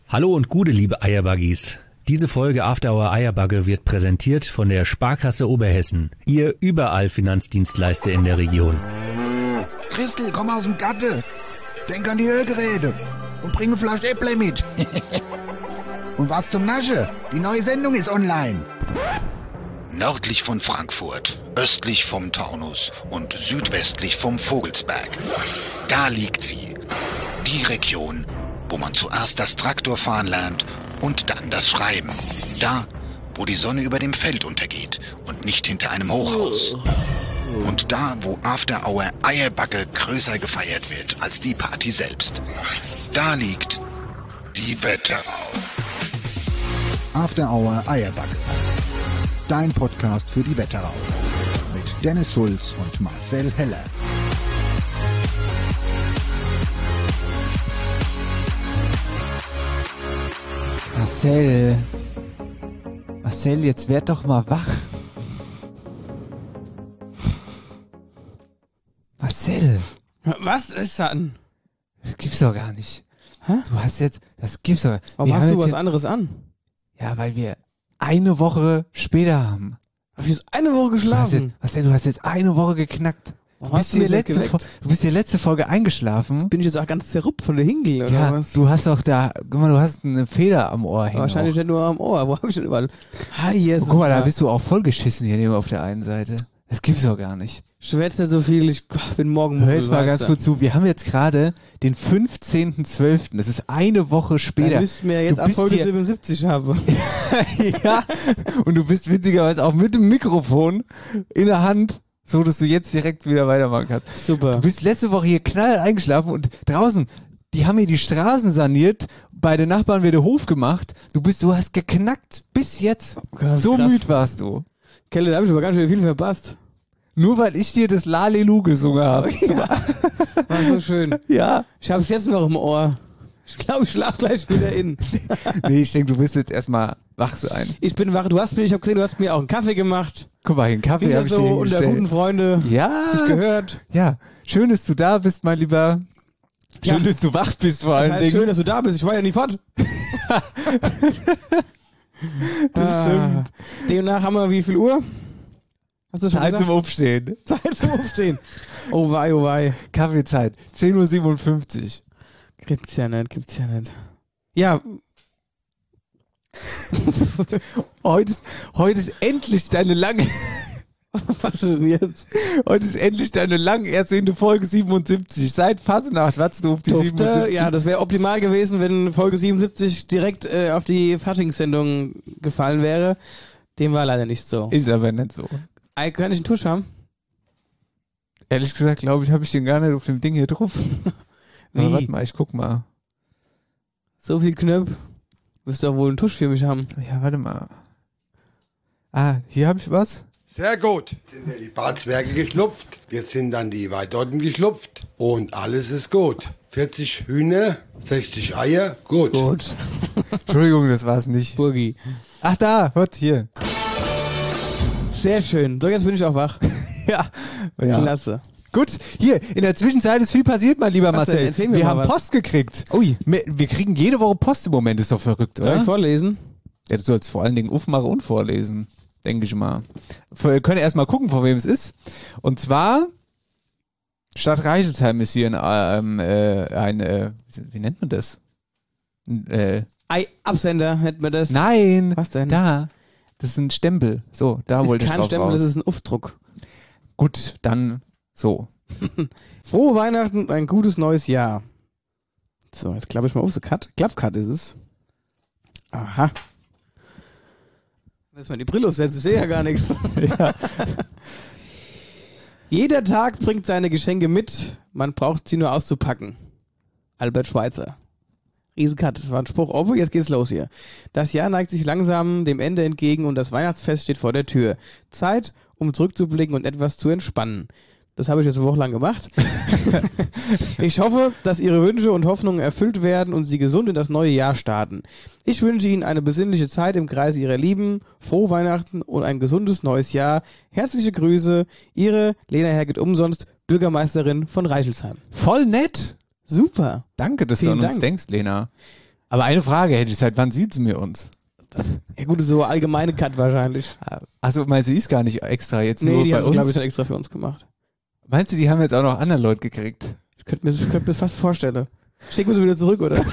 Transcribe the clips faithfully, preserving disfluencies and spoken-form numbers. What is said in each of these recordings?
Hallo und gute, liebe Eierbuggies. Diese Folge After Hour Eierbugge wird präsentiert von der Sparkasse Oberhessen, Ihr überall Finanzdienstleister in der Region. Christel, komm aus dem Gatte. Denk an die Ölgeräte und bring eine Flasche Äpple mit. Und was zum Nasche? Die neue Sendung ist online. Nördlich von Frankfurt, östlich vom Taunus und südwestlich vom Vogelsberg. Da liegt sie. Die Region, wo man zuerst das Traktorfahren lernt und dann das Schreiben. Da, wo die Sonne über dem Feld untergeht und nicht hinter einem Hochhaus. Und da, wo After Hour Eierbugge größer gefeiert wird als die Party selbst. Da liegt die Wetterau. After Hour Eierbugge. Dein Podcast für die Wetterau. Mit Dennis Schulz und Marcel Heller. Marcel. Marcel, jetzt werd doch mal wach. Marcel. Was ist das? Das gibt's doch gar nicht. Hä? Du hast jetzt, das gibt's doch. Warum wir hast haben du was jetzt anderes an? hier, Ja, weil wir eine Woche später haben. Hab ich jetzt eine Woche Du hast geschlafen? jetzt, Marcel, du hast jetzt eine Woche geknackt. Du Warum bist, hast du hier mich nicht letzte geweckt? Fo- du bist hier letzte Folge eingeschlafen. Bin ich jetzt auch ganz zerruppt von der Hingel oder Ja, was? du hast doch da, guck mal, du hast eine Feder am Ohr hängen. Wahrscheinlich auch. nicht nur am Ohr. Wo hab ich denn überall? Ah, yes. Oh, guck mal, da bist du auch vollgeschissen hier neben auf der einen Seite. Das gibt's doch gar nicht. Schwätzt nicht so viel, ich bin morgen Hör jetzt mal weißt ganz du. kurz zu. Wir haben jetzt gerade den fünfzehnten zwölften Das ist eine Woche Da später. müssten wir jetzt Du ab bist Folge hier- siebenundsiebzig haben. Ja, und du bist witzigerweise auch mit dem Mikrofon in der Hand, so dass du jetzt direkt wieder weitermachen kannst. Super. Du bist letzte Woche hier knall eingeschlafen und draußen, die haben hier die Straßen saniert, bei den Nachbarn wieder Hof gemacht. Du bist, du hast geknackt bis jetzt. Krass, So krass. müde warst du. Kelle, da hab ich aber ganz schön viel verpasst. Nur weil ich dir das Lalelu gesungen habe. War so schön. Ja. Ich hab's jetzt noch im Ohr. Ich glaube, ich schlaf gleich wieder in. Nee, ich denke, du wirst jetzt erstmal wach sein. Ich bin wach. Du hast mir, ich habe gesehen, du hast mir auch einen Kaffee gemacht. Guck mal, den Kaffee Wieder habe ich so dir unter hingestellt. guten Freunde. Ja. Sich gehört. Ja. Schön, dass du da bist, mein Lieber. Schön, Ja. dass du wach bist vor Das allen heißt, Dingen. schön, dass du da bist. Ich war ja nie fort. Das stimmt. Demnach haben wir wie viel Uhr? Hast du schon Zeit zum gesagt? Aufstehen. Zeit zum Aufstehen. Oh wei, oh wei. Kaffeezeit. zehn Uhr siebenundfünfzig Gibt's ja nicht, gibt's ja nicht. Ja, Heute ist, heute ist endlich deine lange, was ist denn jetzt? heute ist endlich deine lang ersehnte Folge siebenundsiebzig. Seit Fasnacht wartest du auf die Dufte, siebenundsiebzig. ja, das wäre optimal gewesen, wenn Folge siebenundsiebzig direkt äh, auf die Faschingssendung gefallen wäre. Dem war leider nicht so. Ist aber nicht so. Ey, kann ich einen Tusch haben? Ehrlich gesagt, glaube ich, habe ich den gar nicht auf dem Ding hier drauf. Aber Wie? warte mal, ich guck mal. So viel Knöpf. Wirst du doch wohl einen Tusch für mich haben. Ja, warte mal. Ah, hier habe ich was. Sehr gut. Jetzt sind ja die Barzwerge geschlupft. Jetzt sind dann die Weidotten geschlupft. Und alles ist gut. vierzig Hühner, sechzig Eier. Gut. Gut. Entschuldigung, das war's nicht. Burgi. Ach da, warte, hier. Sehr schön. So, jetzt bin ich auch wach. Ja. ja. Klasse. Gut, hier, in der Zwischenzeit ist viel passiert, mein lieber Was denn? Marcel. Erzähl mir Wir mal haben was. Post gekriegt. Ui. Wir, wir kriegen jede Woche Post im Moment, ist doch verrückt, Soll oder? ich vorlesen? Ja, du sollst vor allen Dingen aufmachen und vorlesen, denke ich mal. Wir können erstmal gucken, von wem es ist. Und zwar, Stadt Reichelsheim ist hier ein, ähm, äh, ein äh, wie nennt man das? Ein, Äh, Ei, Absender, nennt man das. nein, Was denn? da. Das ist ein Stempel. So, da das wollte ist ich kein drauf Stempel, raus. das ist ein Aufdruck. Gut, dann so. Frohe Weihnachten und ein gutes neues Jahr. So, jetzt klappe ich mal auf. So Cut. Klappcut ist es. Aha. Lass mal die Brille aufsetzen, ich sehe ja gar nichts. Ja. Jeder Tag bringt seine Geschenke mit, man braucht sie nur auszupacken. Albert Schweitzer. Riesencut, das war ein Spruch. Oh, jetzt geht's los hier. Das Jahr neigt sich langsam dem Ende entgegen und das Weihnachtsfest steht vor der Tür. Zeit, um zurückzublicken und etwas zu entspannen. Das habe ich jetzt eine Woche lang gemacht. Ich hoffe, dass Ihre Wünsche und Hoffnungen erfüllt werden und Sie gesund in das neue Jahr starten. Ich wünsche Ihnen eine besinnliche Zeit im Kreise Ihrer Lieben, frohe Weihnachten und ein gesundes neues Jahr. Herzliche Grüße, Ihre Lena Herget umsonst, Bürgermeisterin von Reichelsheim. Voll nett. Super. Danke, dass Vielen du an uns Dank. denkst, Lena. Aber eine Frage hätte ich, seit wann sieht sie mir uns? Das, ja gut, so allgemeine Cut wahrscheinlich. Achso, meinst du, die ist gar nicht extra jetzt nee, nur die bei hat uns? glaube ich, dann extra für uns gemacht. Meinst du, die haben jetzt auch noch andere Leute gekriegt? Ich könnte mir, ich könnte mir fast vorstellen. Schicken wir sie wieder zurück, oder?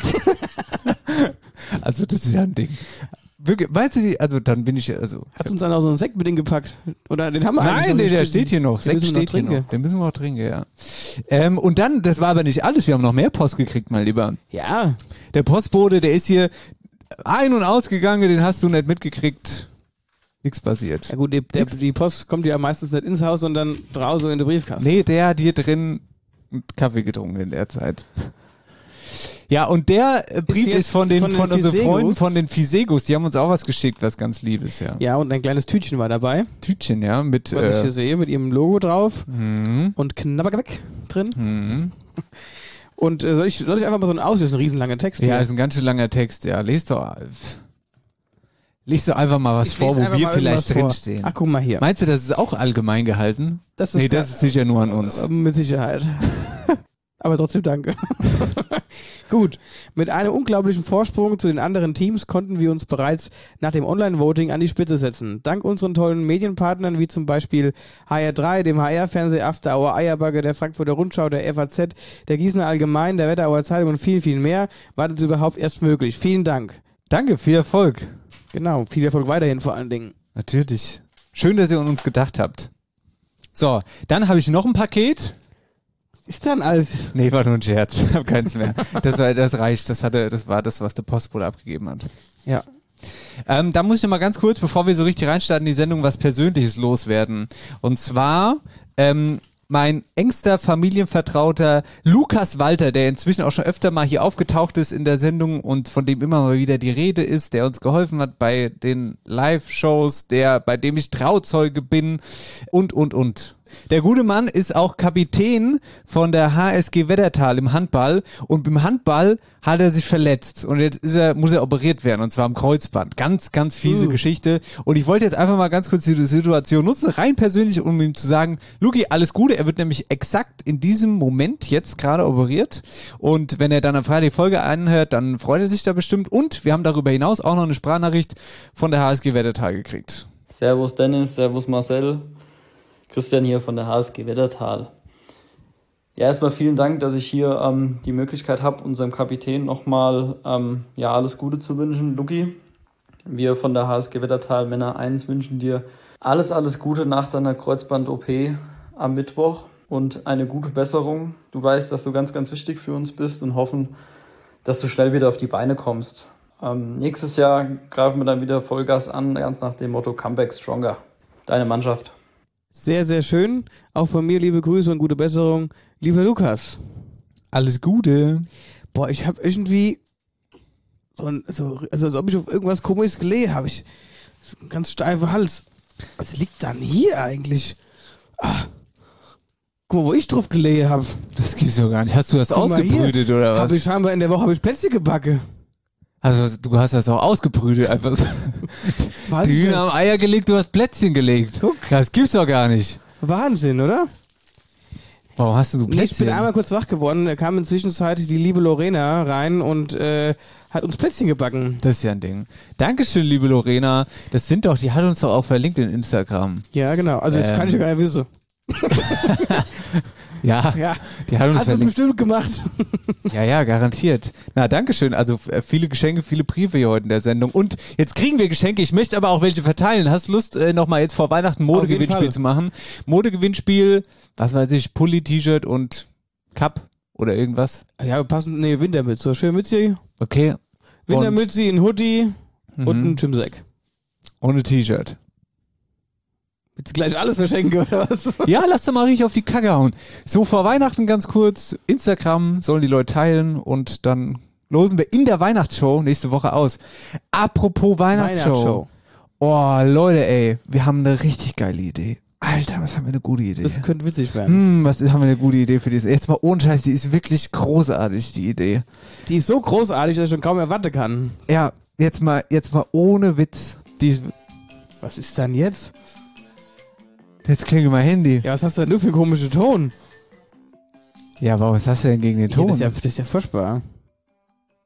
Also das ist ja ein Ding. Wirklich, meinst du die, also dann bin ich, also... Hat uns dann auch so einen Sekt mit denen gepackt? Oder den haben wir eigentlich Nein, noch der, nicht. der steht hier noch. Den Sekt müssen wir noch steht hier trinken. noch. Den müssen wir auch trinken, ja. Ähm, und dann, das war aber nicht alles, wir haben noch mehr Post gekriegt, mein Lieber. Ja. Der Postbote, der ist hier ein- und ausgegangen, den hast du nicht mitgekriegt. Nichts passiert. Ja gut, die, der, die Post kommt ja meistens nicht ins Haus, sondern draußen in den Briefkasten. Nee, der hat hier drin einen Kaffee getrunken in der Zeit. Ja, und der äh, Brief ist, jetzt von den, von den von unseren Fisegus? Freunden von den Fisegus. Die haben uns auch was geschickt, was ganz Liebes, ja. Ja, und ein kleines Tütchen war dabei, Tütchen, ja, mit, was ich äh, hier sehe, mit ihrem Logo drauf mhm, und Knabbergebäck drin. mhm. Und äh, soll, ich, soll ich einfach mal so einen auslösen, einen riesenlangen Text Ja, hier? ist ein ganz schön langer Text, ja. Lest doch, lest doch einfach mal was Ich vor, lese wo einfach wir mal vielleicht irgendwas vor. drinstehen. Ach, guck mal hier. Meinst du, das ist auch allgemein gehalten? Das ist Nee, gar- das ist sicher nur an uns. Mit Sicherheit. Aber trotzdem danke. Gut, mit einem unglaublichen Vorsprung zu den anderen Teams konnten wir uns bereits nach dem Online-Voting an die Spitze setzen. Dank unseren tollen Medienpartnern wie zum Beispiel H R drei, dem H R-Fernseh, After Hour Eierbagge, der Frankfurter Rundschau, der F A Z, der Gießener Allgemein, der Wetterauer Zeitung und viel, viel mehr, war das überhaupt erst möglich. Vielen Dank. Danke, viel Erfolg. Genau, viel Erfolg weiterhin vor allen Dingen. Natürlich. Schön, dass ihr an uns gedacht habt. So, dann habe ich noch ein Paket. Ist dann alles... Nee, war nur ein Scherz. Ich habe keins mehr. Das, war, das reicht. Das, hatte, das war das, was der Postbote abgegeben hat. Ja. Ähm, da muss ich noch mal ganz kurz, bevor wir so richtig reinstarten in die Sendung, was Persönliches loswerden. Und zwar ähm, mein engster Familienvertrauter Lukas Walter, der inzwischen auch schon öfter mal hier aufgetaucht ist in der Sendung und von dem immer mal wieder die Rede ist, der uns geholfen hat bei den Live-Shows, der bei dem ich Trauzeuge bin und, und, und. Der gute Mann ist auch Kapitän von der H S G Wettertal im Handball und beim Handball hat er sich verletzt und jetzt ist er, muss er operiert werden und zwar am Kreuzband. Ganz, ganz fiese Uh. Geschichte und ich wollte jetzt einfach mal ganz kurz die Situation nutzen, rein persönlich, um ihm zu sagen, Luki, alles Gute, er wird nämlich exakt in diesem Moment jetzt gerade operiert und wenn er dann am Freitag die Folge anhört, dann freut er sich da bestimmt und wir haben darüber hinaus auch noch eine Sprachnachricht von der H S G Wettertal gekriegt. Servus Dennis, servus Marcel. Christian hier von der H S G Wettertal. Ja, erstmal vielen Dank, dass ich hier ähm, die Möglichkeit habe, unserem Kapitän nochmal ähm, ja, alles Gute zu wünschen. Luki, wir von der H S G Wettertal Männer eins wünschen dir alles, alles Gute nach deiner Kreuzband-O P am Mittwoch und eine gute Besserung. Du weißt, dass du ganz, ganz wichtig für uns bist und hoffen, dass du schnell wieder auf die Beine kommst. Ähm, nächstes Jahr greifen wir dann wieder Vollgas an, ganz nach dem Motto Comeback Stronger. Deine Mannschaft. Sehr, sehr schön. Auch von mir liebe Grüße und gute Besserung. Lieber Lukas. Alles Gute. Boah, ich habe irgendwie so, ein, so also als ob ich auf irgendwas Komisches gelegen habe. Ich so ein ganz steifer Hals. Was liegt dann hier eigentlich? Ah. Guck mal, wo ich drauf gelegen habe. Das gibt's doch gar nicht. Hast du das Guck mal ausgebrütet hier. oder was? Habe ich scheinbar in der Woche habe ich Plätzchen gebacken. Also du hast das auch ausgebrütet, einfach so. Was? Die Hühner haben Eier gelegt, du hast Plätzchen gelegt. Guck. Das gibt's doch gar nicht. Wahnsinn, oder? Warum hast du so Nee, ich Plätzchen? bin einmal kurz wach geworden. Da kam inzwischen die liebe Lorena rein und äh, hat uns Plätzchen gebacken. Das ist ja ein Ding. Dankeschön, liebe Lorena. Das sind doch, die hat uns doch auch verlinkt in Instagram. Ja, genau. Also das Ähm. kann ich ja gar nicht wissen. Ja, Ja, die hat uns hast du verlinkt. bestimmt gemacht. Ja, ja, garantiert. Na, dankeschön. Also äh, viele Geschenke, viele Briefe hier heute in der Sendung. Und jetzt kriegen wir Geschenke. Ich möchte aber auch welche verteilen. Hast du Lust, äh, nochmal jetzt vor Weihnachten Auf jeden Modegewinnspiel Fall. zu machen? Modegewinnspiel, was weiß ich, Pulli, T-Shirt und Cup oder irgendwas? Ja, passend, nee, Wintermütze. So schön Mütze. Okay. Wintermütze, ein Hoodie Und, und mhm. ein Gymsack. und ein T-Shirt. Willst du gleich alles verschenken oder was? Ja, lass doch mal richtig auf die Kacke hauen. So vor Weihnachten ganz kurz, Instagram sollen die Leute teilen und dann losen wir in der Weihnachtsshow nächste Woche aus. Apropos Weihnachtsshow. Oh, Leute, ey, wir haben eine richtig geile Idee. Alter, was haben wir eine gute Idee. Das könnte witzig werden. Hm, was haben wir eine gute Idee für diese? Jetzt mal ohne Scheiß, die ist wirklich großartig, die Idee. Die ist so großartig, dass ich schon kaum erwarten kann. Ja, jetzt mal, jetzt mal ohne Witz. Die ist, Was ist denn jetzt? jetzt klingelt mein Handy. Ja, was hast du denn nur für einen komischen Ton? Ja, aber was hast du denn gegen den Ja, Ton? das, ist ja, das ist ja furchtbar.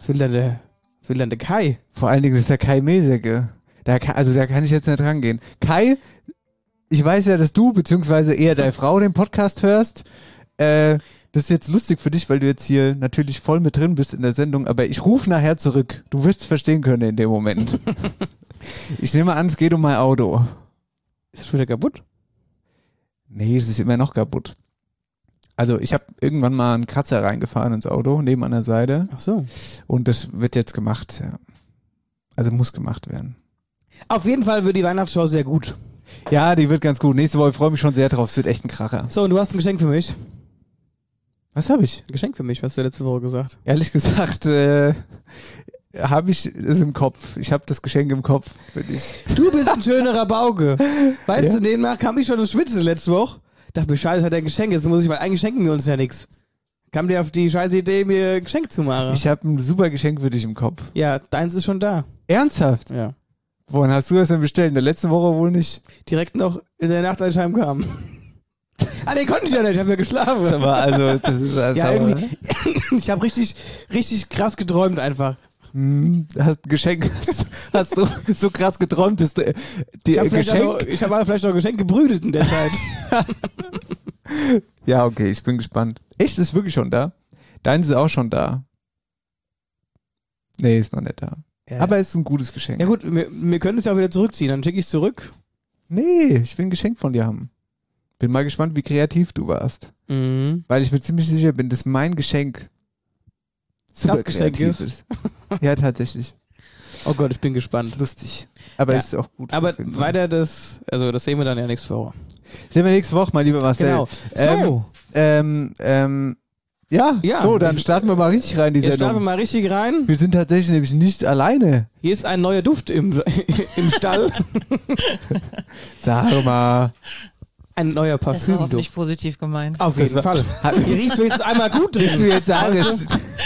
Was will denn der, was will denn der Kai? Vor allen Dingen ist der Kai Meseke. Da kann, also da kann ich jetzt nicht rangehen. Kai, ich weiß ja, dass du, beziehungsweise eher deine Frau den Podcast hörst. Äh, das ist jetzt lustig für dich, weil du jetzt hier natürlich voll mit drin bist in der Sendung, aber ich rufe nachher zurück. Du wirst es verstehen können in dem Moment. Ich nehme an, es geht um mein Auto. Ist es schon wieder kaputt? Nee, es ist immer noch kaputt. Also ich habe irgendwann mal einen Kratzer reingefahren ins Auto, neben an der Seite. Ach so. Und das wird jetzt gemacht, ja. Also muss gemacht werden. Auf jeden Fall wird die Weihnachtsshow sehr gut. Ja, die wird ganz gut. Nächste Woche freue ich mich schon sehr drauf. Es wird echt ein Kracher. So, und du hast ein Geschenk für mich. Was habe ich? Ein Geschenk für mich, was hast du letzte Woche gesagt? Ehrlich gesagt, äh, habe ich es im Kopf. Ich habe das Geschenk im Kopf für dich. Du bist ein schönerer Bauke. Weißt Ja. du, demnach kam ich schon ins Schwitzen letzte Woche. Dachte mir, scheiße, hat er ein Geschenk, jetzt muss ich, weil eigentlich schenken wir uns ja nichts. Kam dir auf die scheiße Idee, mir ein Geschenk zu machen. Ich habe ein super Geschenk für dich im Kopf. Ja, deins ist schon da. Ernsthaft? Ja. Wohin hast du das denn bestellt? In der letzten Woche wohl nicht? Direkt noch in der Nacht, als ich heimkam. Ah, den konnte ich ja nicht, ich habe ja geschlafen. Aber also, das ist also, Ja, irgendwie. Ich habe richtig, richtig krass geträumt einfach. Hm, hast ein Geschenk, hast, hast du so krass geträumt, dass du, die Ich habe Geschenk. noch, ich hab vielleicht noch ein Geschenk gebrütet in der Zeit. Ja, okay, ich bin gespannt. Echt, ist wirklich schon da? Deins ist auch schon da. Nee, ist noch nicht da. Ja. Aber es ist ein gutes Geschenk. Ja gut, wir, wir können es ja auch wieder zurückziehen, dann schicke ich es zurück. Nee, ich will ein Geschenk von dir haben. Bin mal gespannt, wie kreativ du warst. Mhm. Weil ich mir ziemlich sicher bin, dass mein Geschenk super Das Geschenk kreativ ist? ist. Ja, tatsächlich. Oh Gott, ich bin Das gespannt. ist lustig. Aber Ja. es ist auch gut. Aber auf jeden Fall. weiter das, also das sehen wir dann ja nächste Woche. Sehen wir nächste Woche, mein lieber Marcel. Genau. Ähm, So, Ähm, ähm, ja, Ja. so, dann starten wir mal richtig rein, die jetzt starten wir Sendung. mal richtig rein. Wir sind tatsächlich nämlich nicht alleine. Hier ist ein neuer Duft im, im Stall. Sag mal. Ein neuer Das war Parfümduft. hoffentlich positiv gemeint. Auf jeden war- Fall. Hier riechst du jetzt einmal gut drin. Willst du jetzt sagen, es,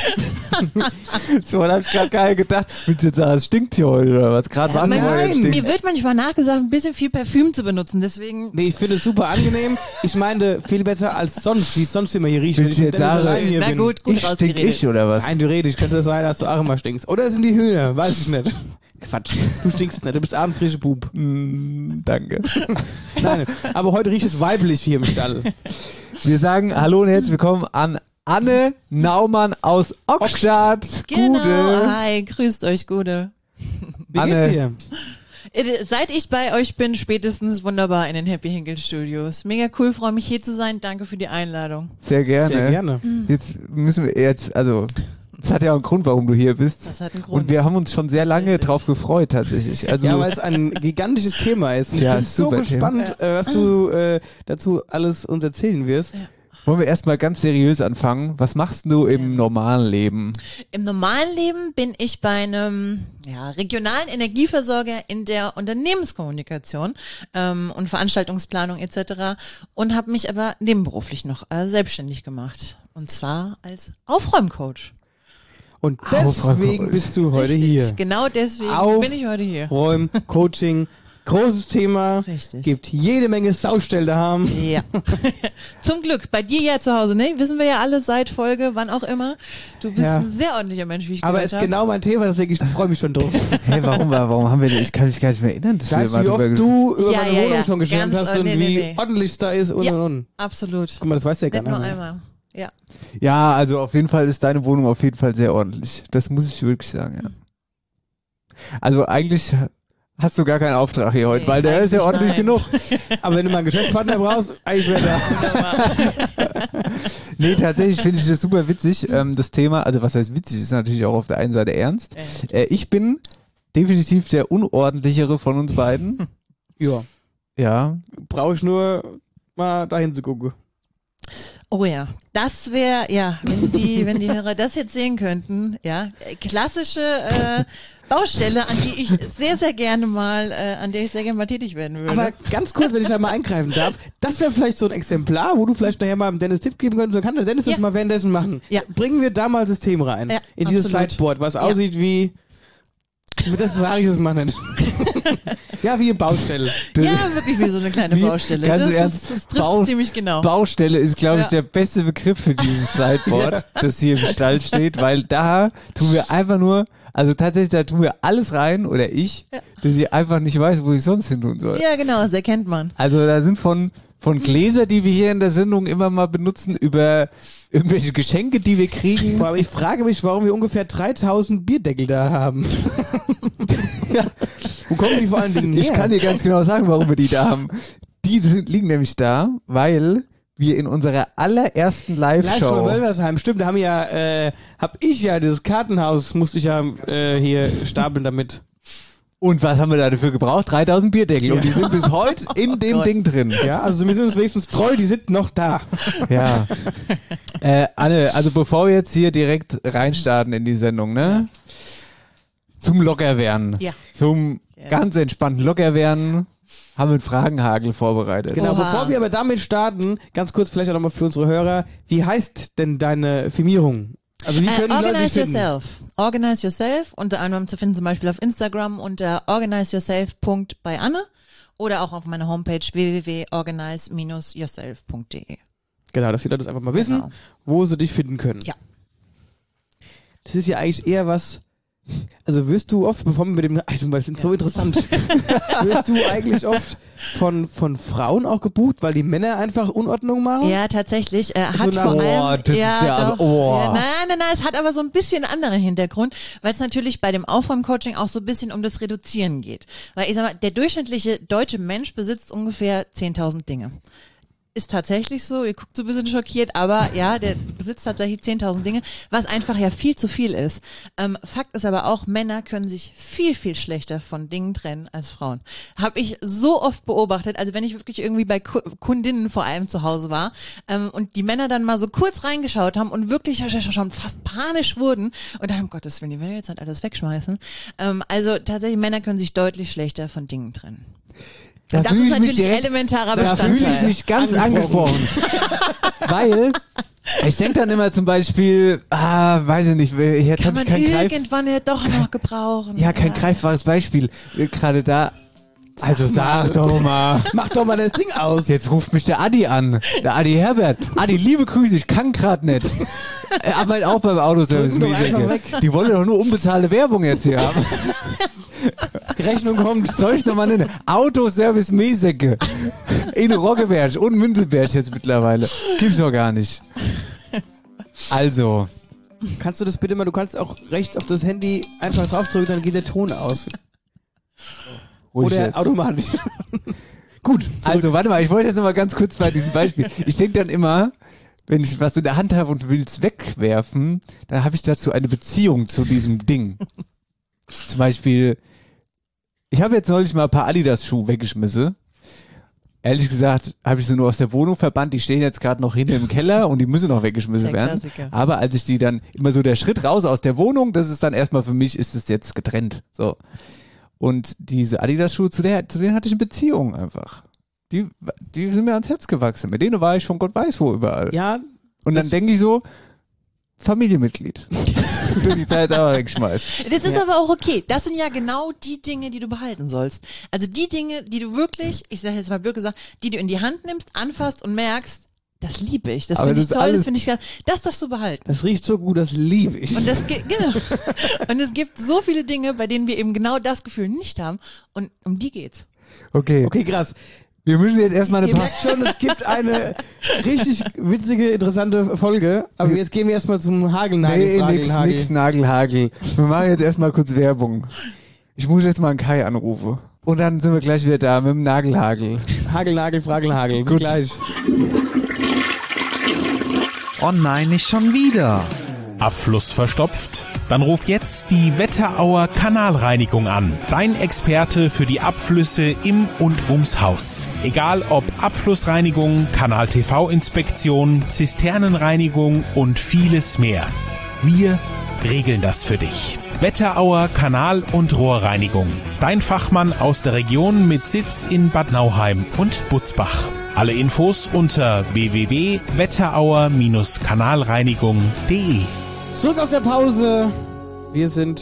so, da hab ich gerade geil gedacht, willst du jetzt sagen, es stinkt hier heute oder was? Gerade Ja, wann mein- vorher nein, stinkt. Mir wird manchmal nachgesagt, ein bisschen viel Parfüm zu benutzen, deswegen. Nee, ich finde es super angenehm. Ich meine, viel besser als sonst, wie es sonst immer hier riecht. Willst wenn du ich jetzt mit Dennis sagen- allein hier Na bin. gut, gut Ich stink rausgeredet. ich oder was? Nein, theoretisch könnte es sein, dass du auch immer stinkst. Oder es sind die Hühner, weiß ich nicht. Quatsch, du stinkst nicht, du bist abendfrische Bub. Mm, danke. Nein, aber heute riecht es weiblich hier im Stall. Wir sagen Hallo und herzlich willkommen an Anne Naumann aus Ockstadt. Genau. Gute. Hi, grüßt euch, Gude. Wie Anne. geht's dir? Äh, Seit ich bei euch bin, spätestens wunderbar in den Happy Hinkel Studios. Mega cool, freue mich hier zu sein. Danke für die Einladung. Sehr gerne. Sehr gerne. Jetzt müssen wir jetzt, also, es hat ja auch einen Grund, warum du hier bist. Das hat einen Grund. Und wir haben uns schon sehr lange Richtig. drauf gefreut, tatsächlich. Also, Ja, weil es ein gigantisches Thema ist. Und ich Ja, bin so super gespannt, äh, was du äh, dazu alles uns erzählen wirst. wollen wir erstmal ganz seriös anfangen. Was machst du im normalen Leben? Im normalen Leben bin ich bei einem ja, regionalen Energieversorger in der Unternehmenskommunikation ähm, und Veranstaltungsplanung et cetera und habe mich aber nebenberuflich noch äh, selbstständig gemacht. Und zwar als Aufräumcoach. Und Aufräumen. deswegen bist du heute Richtig. hier. Genau deswegen Auf- bin ich heute hier. Räum, Coaching, großes Thema. Richtig. Gibt jede Menge Saustell daheim. Ja. Zum Glück. Bei dir ja zu Hause, ne? Wissen wir ja alle seit Folge, wann auch immer. Du bist Ja. ein sehr ordentlicher Mensch, wie ich Aber gehört ist habe. genau mein Thema, deswegen ich freue mich schon drauf. Hey, warum, warum haben wir denn, ich kann mich gar nicht mehr erinnern, dass Weißt wir du, wie mal drüber oft du über Ja, meine ja, Wohnung ja. schon geschwärmt Ganz, hast oh, und nee, wie nee, nee. ordentlich es da ist und Ja. und und. Absolut. Guck mal, das weißt du ja gar Nicht nur nicht. einmal. Ja. Ja, also auf jeden Fall ist deine Wohnung auf jeden Fall sehr ordentlich. Das muss ich wirklich sagen, ja. Also eigentlich hast du gar keinen Auftrag hier heute, Nee, weil der ist ja eigentlich ordentlich nein. genug. Aber wenn du mal einen Geschäftspartner brauchst, eigentlich wäre da. Nee, tatsächlich finde ich das super witzig, ähm, das Thema. Also was heißt witzig, ist natürlich auch auf der einen Seite ernst. Äh, ich bin definitiv der unordentlichere von uns beiden. Ja, Ja, brauche ich nur mal dahin zu gucken. Oh ja, das wäre, ja, wenn die, wenn die Hörer das jetzt sehen könnten, ja, äh, klassische äh, Baustelle, an die ich sehr, sehr gerne mal, äh, an der ich sehr gerne mal tätig werden würde. Aber ganz kurz, wenn ich da mal eingreifen darf, das wäre vielleicht so ein Exemplar, wo du vielleicht nachher mal dem Dennis Tipp geben könntest, so kann der Dennis Ja. das mal währenddessen machen. Ja. Bringen wir da mal System rein, Ja, in dieses absolut. Sideboard, was Ja. aussieht wie Das sage ich jetzt mal nicht. Ja, wie eine Baustelle. Ja, wirklich wie so eine kleine Wie, Baustelle. ganz Das, ernst, ist, das trifft Bau- ziemlich genau. Baustelle ist, glaube ich, Ja. der beste Begriff für dieses Sideboard, das hier im Stall steht, weil da tun wir einfach nur, also tatsächlich, da tun wir alles rein, oder ich, Ja. dass ich einfach nicht weiß, wo ich sonst hin tun soll. Ja, genau, das erkennt man. Also da sind von, von Gläser, die wir hier in der Sendung immer mal benutzen, über irgendwelche Geschenke, die wir kriegen. Vor allem, ich frage mich, warum wir ungefähr dreitausend Bierdeckel da haben. Ja. Wo kommen die vor allen Dingen her? Ich kann dir ganz genau sagen, warum wir die da haben. Die sind, liegen nämlich da, weil wir in unserer allerersten Live von Live-Show, Wölversheim, stimmt, da haben ja, äh, hab ich ja, dieses Kartenhaus musste ich ja äh, hier stapeln damit. und was haben wir da dafür gebraucht? dreitausend Bierdeckel. Und die sind bis heute in dem Gott. Ding drin. Ja, also wir sind uns wenigstens treu, die sind noch da. Ja. äh, Anne, also bevor wir jetzt hier direkt reinstarten in die Sendung, ne? Zum Lockerwerden. Ja. Zum Ja. ganz entspannten Lockerwerden haben wir einen Fragenhagel vorbereitet. Genau, Oha. bevor wir aber damit starten, ganz kurz vielleicht auch nochmal für unsere Hörer, wie heißt denn deine Firmierung? Also wie Äh, können die Leute dich organize finden? yourself. Organize yourself, unter anderem zu finden zum Beispiel auf Instagram unter organize yourself punkt bei Anne oder auch auf meiner Homepage w w w punkt organize dash yourself punkt d e. Genau, dass die Leute das einfach mal wissen, Genau. wo sie dich finden können. Ja. Das ist ja eigentlich eher was, also wirst du oft, bevor wir mit dem, also das sind so interessant, wirst du eigentlich oft von, von Frauen auch gebucht, weil die Männer einfach Unordnung machen? Ja, tatsächlich. Äh, So hat nach- vor Oh, allem, das ist ja aber- oh. Ja, nein, nein, nein, es hat aber so ein bisschen anderen Hintergrund, weil es natürlich bei dem Aufräumcoaching auch so ein bisschen um das Reduzieren geht. Weil ich sag mal, der durchschnittliche deutsche Mensch besitzt ungefähr zehntausend Dinge. Ist tatsächlich so, ihr guckt so ein bisschen schockiert, aber ja, der besitzt tatsächlich zehntausend Dinge, was einfach ja viel zu viel ist. Ähm, Fakt ist aber auch, Männer können sich viel, viel schlechter von Dingen trennen als Frauen. Habe ich so oft beobachtet, also wenn ich wirklich irgendwie bei Ku- Kundinnen vor allem zu Hause war ähm, und die Männer dann mal so kurz reingeschaut haben und wirklich schon fast panisch wurden und dann, um Gottes Willen, die will jetzt halt alles wegschmeißen. Ähm, also tatsächlich, Männer können sich deutlich schlechter von Dingen trennen. Da Das fühl ist ich mich natürlich direkt- elementarer Da Bestandteil. fühle ich mich ganz angesprochen. Weil ich denke dann immer zum Beispiel, ah, weiß ich nicht, jetzt Kann habe ich man kein Greif... irgendwann ja doch noch gebrauchen. Ja, kein greifbares Beispiel. Äh, Gerade da... Also sag doch mal. Mach doch mal das Ding aus. Jetzt ruft mich der Adi an. Der Adi Herbert. Adi, liebe Grüße, ich kann gerade nicht. Er arbeitet auch beim Autoservice. Drücken doch einfach Miesecke. Die wollen doch nur unbezahlte Werbung jetzt hier haben. Die Rechnung kommt. Soll ich nochmal nennen? Autoservice Miesecke. In Roggeberg und Münzelberg jetzt mittlerweile. Gibt's doch gar nicht. Also. Kannst du das bitte mal, du kannst auch rechts auf das Handy einfach draufdrücken, dann geht der Ton aus. ruhig Oder jetzt. automatisch. Gut. Also, warte mal, ich wollte jetzt noch mal ganz kurz bei diesem Beispiel. Ich denke dann immer, wenn ich was in der Hand habe und will es wegwerfen, dann habe ich dazu eine Beziehung zu diesem Ding. Zum Beispiel, ich habe jetzt neulich mal ein paar Adidas-Schuhe weggeschmissen. Ehrlich gesagt, habe ich sie nur aus der Wohnung verbannt. Die stehen jetzt gerade noch hinten im Keller und die müssen noch weggeschmissen Der werden. Klassiker. Aber als ich die dann immer so der Schritt raus aus der Wohnung, das ist dann erstmal für mich, ist es jetzt getrennt. So. Und diese Adidas-Schuhe, zu, der, zu denen hatte ich eine Beziehung einfach. Die, die sind mir ans Herz gewachsen. Mit denen war ich von Gott weiß wo überall. Ja, Und dann denke ich so, Familienmitglied. Dass ich da jetzt aber wegschmeiß. Das ist aber auch okay. Das sind ja genau die Dinge, die du behalten sollst. Also die Dinge, die du wirklich, ich sage jetzt mal blöd gesagt, die du in die Hand nimmst, anfasst und merkst, das liebe ich, das Aber finde ich das ist toll, alles- das finde ich geil. Das darfst du behalten. das riecht so gut, das liebe ich. Und das ge- genau. Und es gibt so viele Dinge, bei denen wir eben genau das Gefühl nicht haben. Und um die geht's. Okay, Okay, krass. wir müssen jetzt erstmal eine Ihr paar... merkt schon, es gibt eine richtig witzige, interessante Folge. Aber jetzt gehen wir erstmal zum Hagelnagel. Nee, nix, Fragelnagel. nix, Nagelhagel. Wir machen jetzt erstmal kurz Werbung. Ich muss jetzt mal einen Kai anrufen. Und dann sind wir gleich wieder da mit dem Nagelhagel. Hagelnagel, Fragelnagel. Bis Gut. gleich. Oh nein, nicht schon wieder. Abfluss verstopft? Dann ruf jetzt die Wetterauer Kanalreinigung an. Dein Experte für die Abflüsse im und ums Haus. Egal ob Abflussreinigung, Kanal-T V-Inspektion, Zisternenreinigung und vieles mehr. Wir regeln das für dich. Wetterauer Kanal- und Rohrreinigung. Dein Fachmann aus der Region mit Sitz in Bad Nauheim und Butzbach. Alle Infos unter w w w punkt wetterauer Kanalreinigung punkt de. Zurück aus der Pause. Wir sind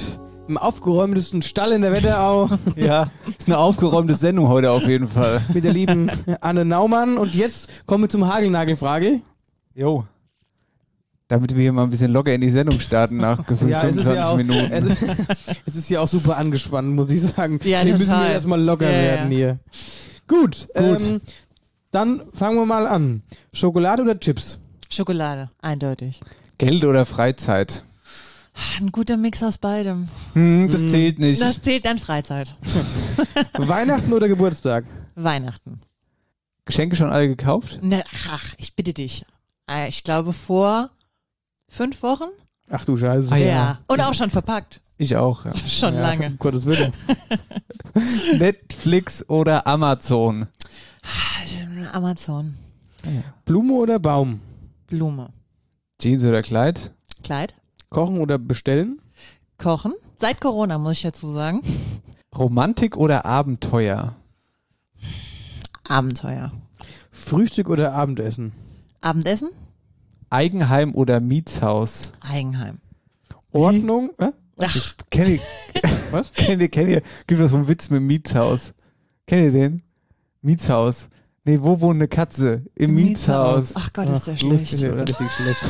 Im aufgeräumtesten Stall in der Wetterau. Ja, ist eine aufgeräumte Sendung heute auf jeden Fall. Mit der lieben Anne Naumann. Und jetzt kommen wir zum Hagelnagelfrage. Jo. Damit wir hier mal ein bisschen locker in die Sendung starten nach gefühlt Ja, es ist fünfundzwanzig ja auch, Minuten. Es ist, es ist ja auch super angespannt, muss ich sagen. Ja, Hier müssen total. wir erstmal locker Ja, werden ja. hier. Gut, Gut. Ähm, dann fangen wir mal an. Schokolade oder Chips? Schokolade, eindeutig. Geld oder Freizeit? Ein guter Mix aus beidem. Hm, das zählt nicht. Das zählt dann Freizeit. Weihnachten oder Geburtstag? Weihnachten. Geschenke schon alle gekauft? Ne, ach, ich bitte dich. Äh, Ich glaube vor fünf Wochen. Ach du Scheiße. Ah, ja. ja. Und auch schon verpackt. Ich auch, ja. Schon Ja, lange. Um Gottes Willen. Netflix oder Amazon? Amazon. Blume oder Baum? Blume. Jeans oder Kleid? Kleid. Kochen oder bestellen? Kochen. Seit Corona, muss ich dazu sagen. Romantik oder Abenteuer? Abenteuer. Frühstück oder Abendessen? Abendessen. Eigenheim oder Mietshaus? Eigenheim. Ordnung? Äh? Ach, Kennt ihr, Was? kennt ihr, kennt ihr, gibt es so einen Witz mit dem Mietshaus? Kennt ihr den? Mietshaus. Nee, wo wohnt eine Katze? Im Mietshaus. Ach Gott, ist der Ach, schlecht. lustig, oder? Richtig schlecht.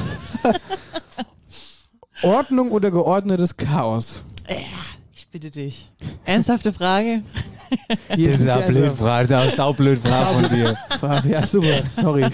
Ordnung oder geordnetes Chaos? Ich bitte dich. Ernsthafte Frage. Hier Das ist die eine blöde Antwort. Frage, das ist eine saublöde Frage von dir. Frage. Ja, super. Sorry.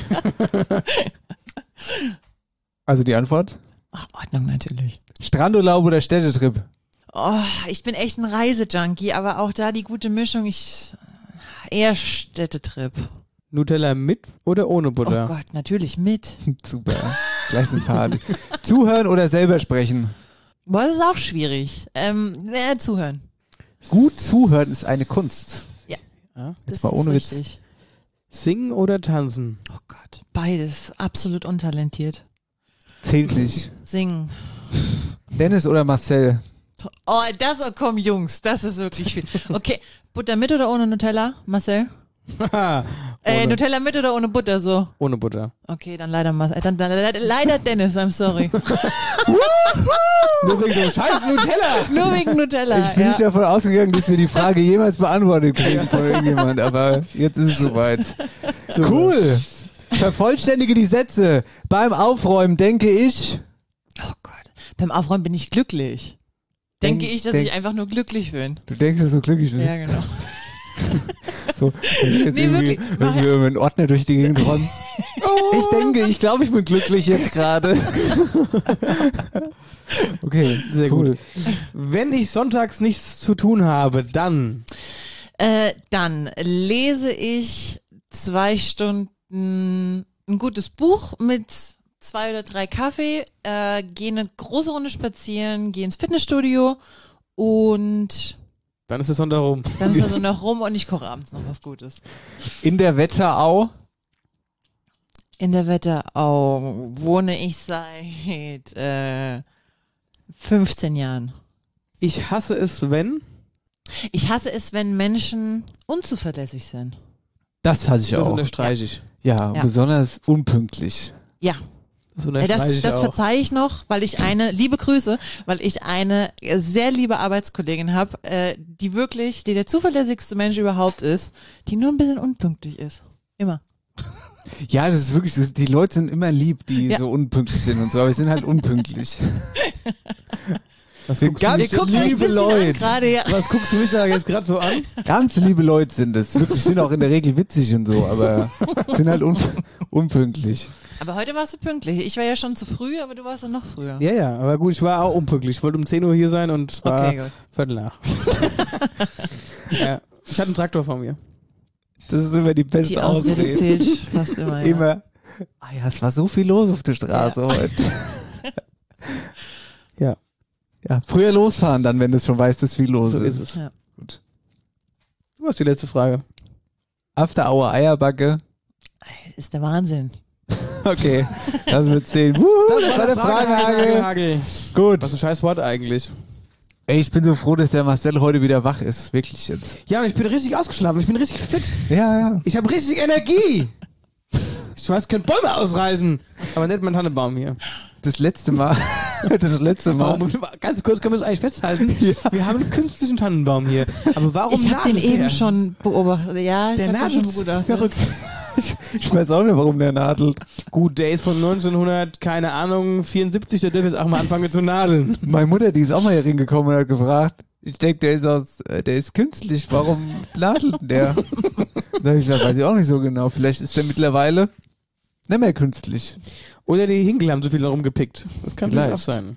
Also die Antwort? Ach, Ordnung natürlich. Strandurlaub oder Städtetrip? Oh, ich bin echt ein Reisejunkie, aber auch da die gute Mischung. Ich eher Städtetrip. Nutella mit oder ohne Butter? Oh Gott, natürlich mit. Super, gleich sympathisch. Zuhören oder selber sprechen? Boah, das ist auch schwierig. Ähm, äh, zuhören. Gut zuhören ist eine Kunst. Ja. Ja. Jetzt mal ohne Witz. richtig. Singen oder tanzen? Oh Gott, beides. Absolut untalentiert. Zählt nicht. Singen. Dennis oder Marcel? Oh, das, oh, komm, Jungs, das ist wirklich viel. Okay, Butter mit oder ohne Nutella, Marcel? Äh, Ohne. Nutella mit oder ohne Butter, so? Ohne Butter. Okay, dann leider Marcel. Dann, dann, leider, leider Dennis, I'm sorry. Nur wegen so einem scheiß Nutella. Nur wegen Nutella. Ich bin ja. nicht davon ausgegangen, dass wir die Frage jemals beantwortet kriegen von irgendjemand, aber jetzt ist es soweit. Cool. Vervollständige die Sätze. Beim Aufräumen denke ich. Oh Gott. Beim Aufräumen bin ich glücklich. Denke Denk- ich, dass denk- ich einfach nur glücklich bin. Du denkst, dass du glücklich bist. Ja, genau. So, jetzt Nee, irgendwie, wirklich. Mach- irgendwie einen Ordner durch die Gegend räumen. Ich denke, ich glaube, ich bin glücklich jetzt gerade. Okay, Sehr cool. gut. Wenn ich sonntags nichts zu tun habe, dann Äh, dann lese ich zwei Stunden ein gutes Buch mit zwei oder drei Kaffee, äh, gehe eine große Runde spazieren, gehe ins Fitnessstudio und dann ist es Sonntag rum. dann ist also noch rum und ich koche abends noch was Gutes. In der Wetterau. In der Wetterau wohne ich seit äh, fünfzehn Jahren. Ich hasse es, wenn. Ich hasse es, wenn Menschen unzuverlässig sind. Das hasse ich Das auch. unterstreiche ich. Ja, Ja. besonders unpünktlich. Ja, Das Äh, unterstreiche das, ich das auch. verzeihe ich noch, weil ich eine, liebe Grüße, weil ich eine äh, sehr liebe Arbeitskollegin habe, äh, die wirklich, die der zuverlässigste Mensch überhaupt ist, die nur ein bisschen unpünktlich ist. Immer. Ja, das ist wirklich, das ist, die Leute sind immer lieb, die Ja. so unpünktlich sind und so, aber sie sind halt unpünktlich. Was Wir guckst, du ganz mich, guckt euch ein liebe bisschen an Leute, gerade, ja. was guckst du mich da jetzt gerade so an? ganz liebe Leute sind das. Wirklich, sind auch in der Regel witzig und so, aber sind halt un unpünktlich. Aber heute warst du pünktlich. Ich war ja schon zu früh, aber du warst dann noch früher. Ja, ja, aber gut, ich war auch unpünktlich. Ich wollte um zehn Uhr hier sein und es war Okay, gut. Viertel nach. Ja, ich hatte einen Traktor vor mir. Das ist immer die beste Die Ausrede Ausrede. zählt fast immer. Ja. Immer. Ah ja, es war so viel los auf der Straße heute. Ja. Ja, früher losfahren dann, wenn du schon weißt, dass viel los So ist. ist es. Ja. Gut. Du hast die letzte Frage. After Hour Eierbacke. Ist der Wahnsinn. Okay, lass mir zählen. Wuhu, das war der Fragenhagel. Hagel. Gut. Was ein scheiß Wort eigentlich. Ey, ich bin so froh, dass der Marcel heute wieder wach ist. Wirklich jetzt. Ja, und ich bin richtig ausgeschlafen. Ich bin richtig fit. Ja, ja. Ich habe richtig Energie. Ich weiß, ich könnte Bäume ausreißen. Aber nicht mein Tannenbaum hier. Das letzte Mal, Das letzte Mal. Warum, ganz kurz können wir es eigentlich festhalten. Ja. Wir haben einen künstlichen Tannenbaum hier. Aber warum Ich habe den nadelt eben der? schon beobachtet. Ja, ich Der hab den nadelt schon beobachtet. verrückt. Ich weiß auch nicht, warum der nadelt. Gut, der ist von neunzehnhundert, keine Ahnung, vierundsiebzig, der dürfte jetzt auch mal anfangen zu nadeln. Meine Mutter, die ist auch mal hier hingekommen und hat gefragt, ich denke, der ist aus, der ist künstlich, warum nadelt der? Da habe ich gesagt, weiß ich auch nicht so genau. Vielleicht ist der mittlerweile nicht mehr künstlich. Oder die Hinkel haben so viel rumgepickt. Das kann natürlich auch sein.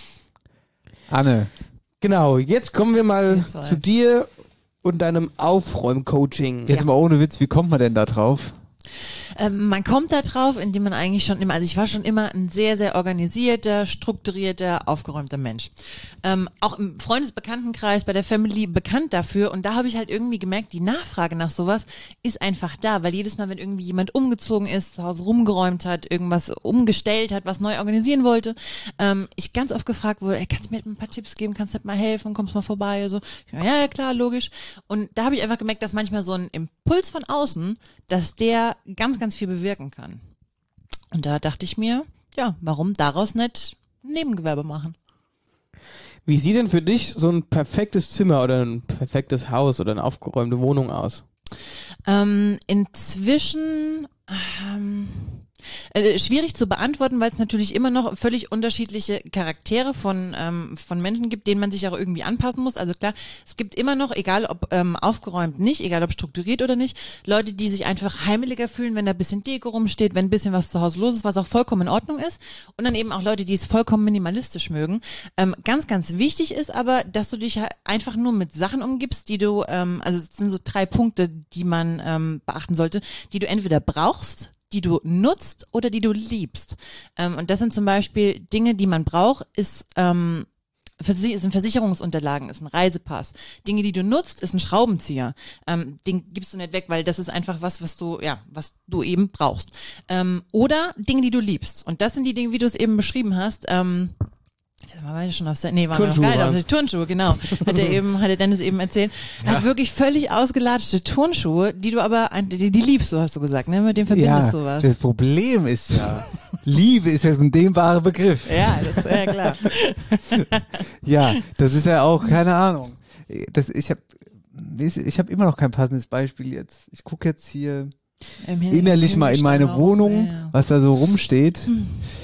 Anne. Genau, jetzt kommen wir mal Zwei. zu dir und deinem Aufräum-Coaching. Jetzt mal ohne Witz, wie kommt man denn da drauf? Ähm, man kommt da drauf, indem man eigentlich schon immer, also ich war schon immer ein sehr, sehr organisierter, strukturierter, aufgeräumter Mensch. Ähm, auch im Freundesbekanntenkreis, bei der Family bekannt dafür, und da habe ich halt irgendwie gemerkt, die Nachfrage nach sowas ist einfach da, weil jedes Mal, wenn irgendwie jemand umgezogen ist, zu Hause rumgeräumt hat, irgendwas umgestellt hat, was neu organisieren wollte, ähm, ich ganz oft gefragt wurde, ey, kannst du mir ein paar Tipps geben, kannst du mir mal helfen, kommst mal vorbei, so. Ja, ja, klar, logisch. Und da habe ich einfach gemerkt, dass manchmal so ein Impuls von außen, dass der ganz, ganz viel bewirken kann. Und da dachte ich mir, ja, warum daraus nicht ein Nebengewerbe machen? Wie sieht denn für dich so ein perfektes Zimmer oder ein perfektes Haus oder eine aufgeräumte Wohnung aus? Ähm, inzwischen ähm, äh, schwierig zu beantworten, weil es natürlich immer noch völlig unterschiedliche Charaktere von ähm, von Menschen gibt, denen man sich auch irgendwie anpassen muss. Also klar, es gibt immer noch, egal ob ähm, aufgeräumt nicht, egal ob strukturiert oder nicht, Leute, die sich einfach heimeliger fühlen, wenn da ein bisschen Deko rumsteht, wenn ein bisschen was zu Hause los ist, was auch vollkommen in Ordnung ist. Und dann eben auch Leute, die es vollkommen minimalistisch mögen. Ähm, ganz, ganz wichtig ist aber, dass du dich halt einfach nur mit Sachen umgibst, die du, ähm, also es sind so drei Punkte, die man ähm, beachten sollte, die du entweder brauchst, die du nutzt oder die du liebst. Ähm, und das sind zum Beispiel Dinge, die man braucht, ist, ähm, Versi- sind Versicherungsunterlagen, ist ein Reisepass. Dinge, die du nutzt, ist ein Schraubenzieher. Ähm, den gibst du nicht weg, weil das ist einfach was, was du, ja, was du eben brauchst. Ähm, oder Dinge, die du liebst. Und das sind die Dinge, wie du es eben beschrieben hast. Ähm, War beide schon auf nee, waren wir noch geil, auf Turnschuhe, genau. Hat er eben, hat der Dennis eben erzählt. Er Ja. hat wirklich völlig ausgelatschte Turnschuhe, die du aber, die, die liebst du, hast du gesagt, ne? Mit dem verbindest ja, du was. Das Problem ist ja, Liebe ist ja so ein dehnbarer Begriff. Ja, das ist ja klar. Ja, das ist ja auch, keine Ahnung. Das, ich habe ich hab immer noch kein passendes Beispiel jetzt. Ich gucke jetzt hier Im Hin- innerlich mal in meine Hingestellt Wohnung, auch, ja. was da so rumsteht. Hm.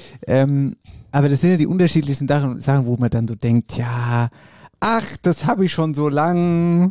Ähm, aber das sind ja die unterschiedlichsten Sachen, Sachen, wo man dann so denkt, ja, ach, das habe ich schon so lang.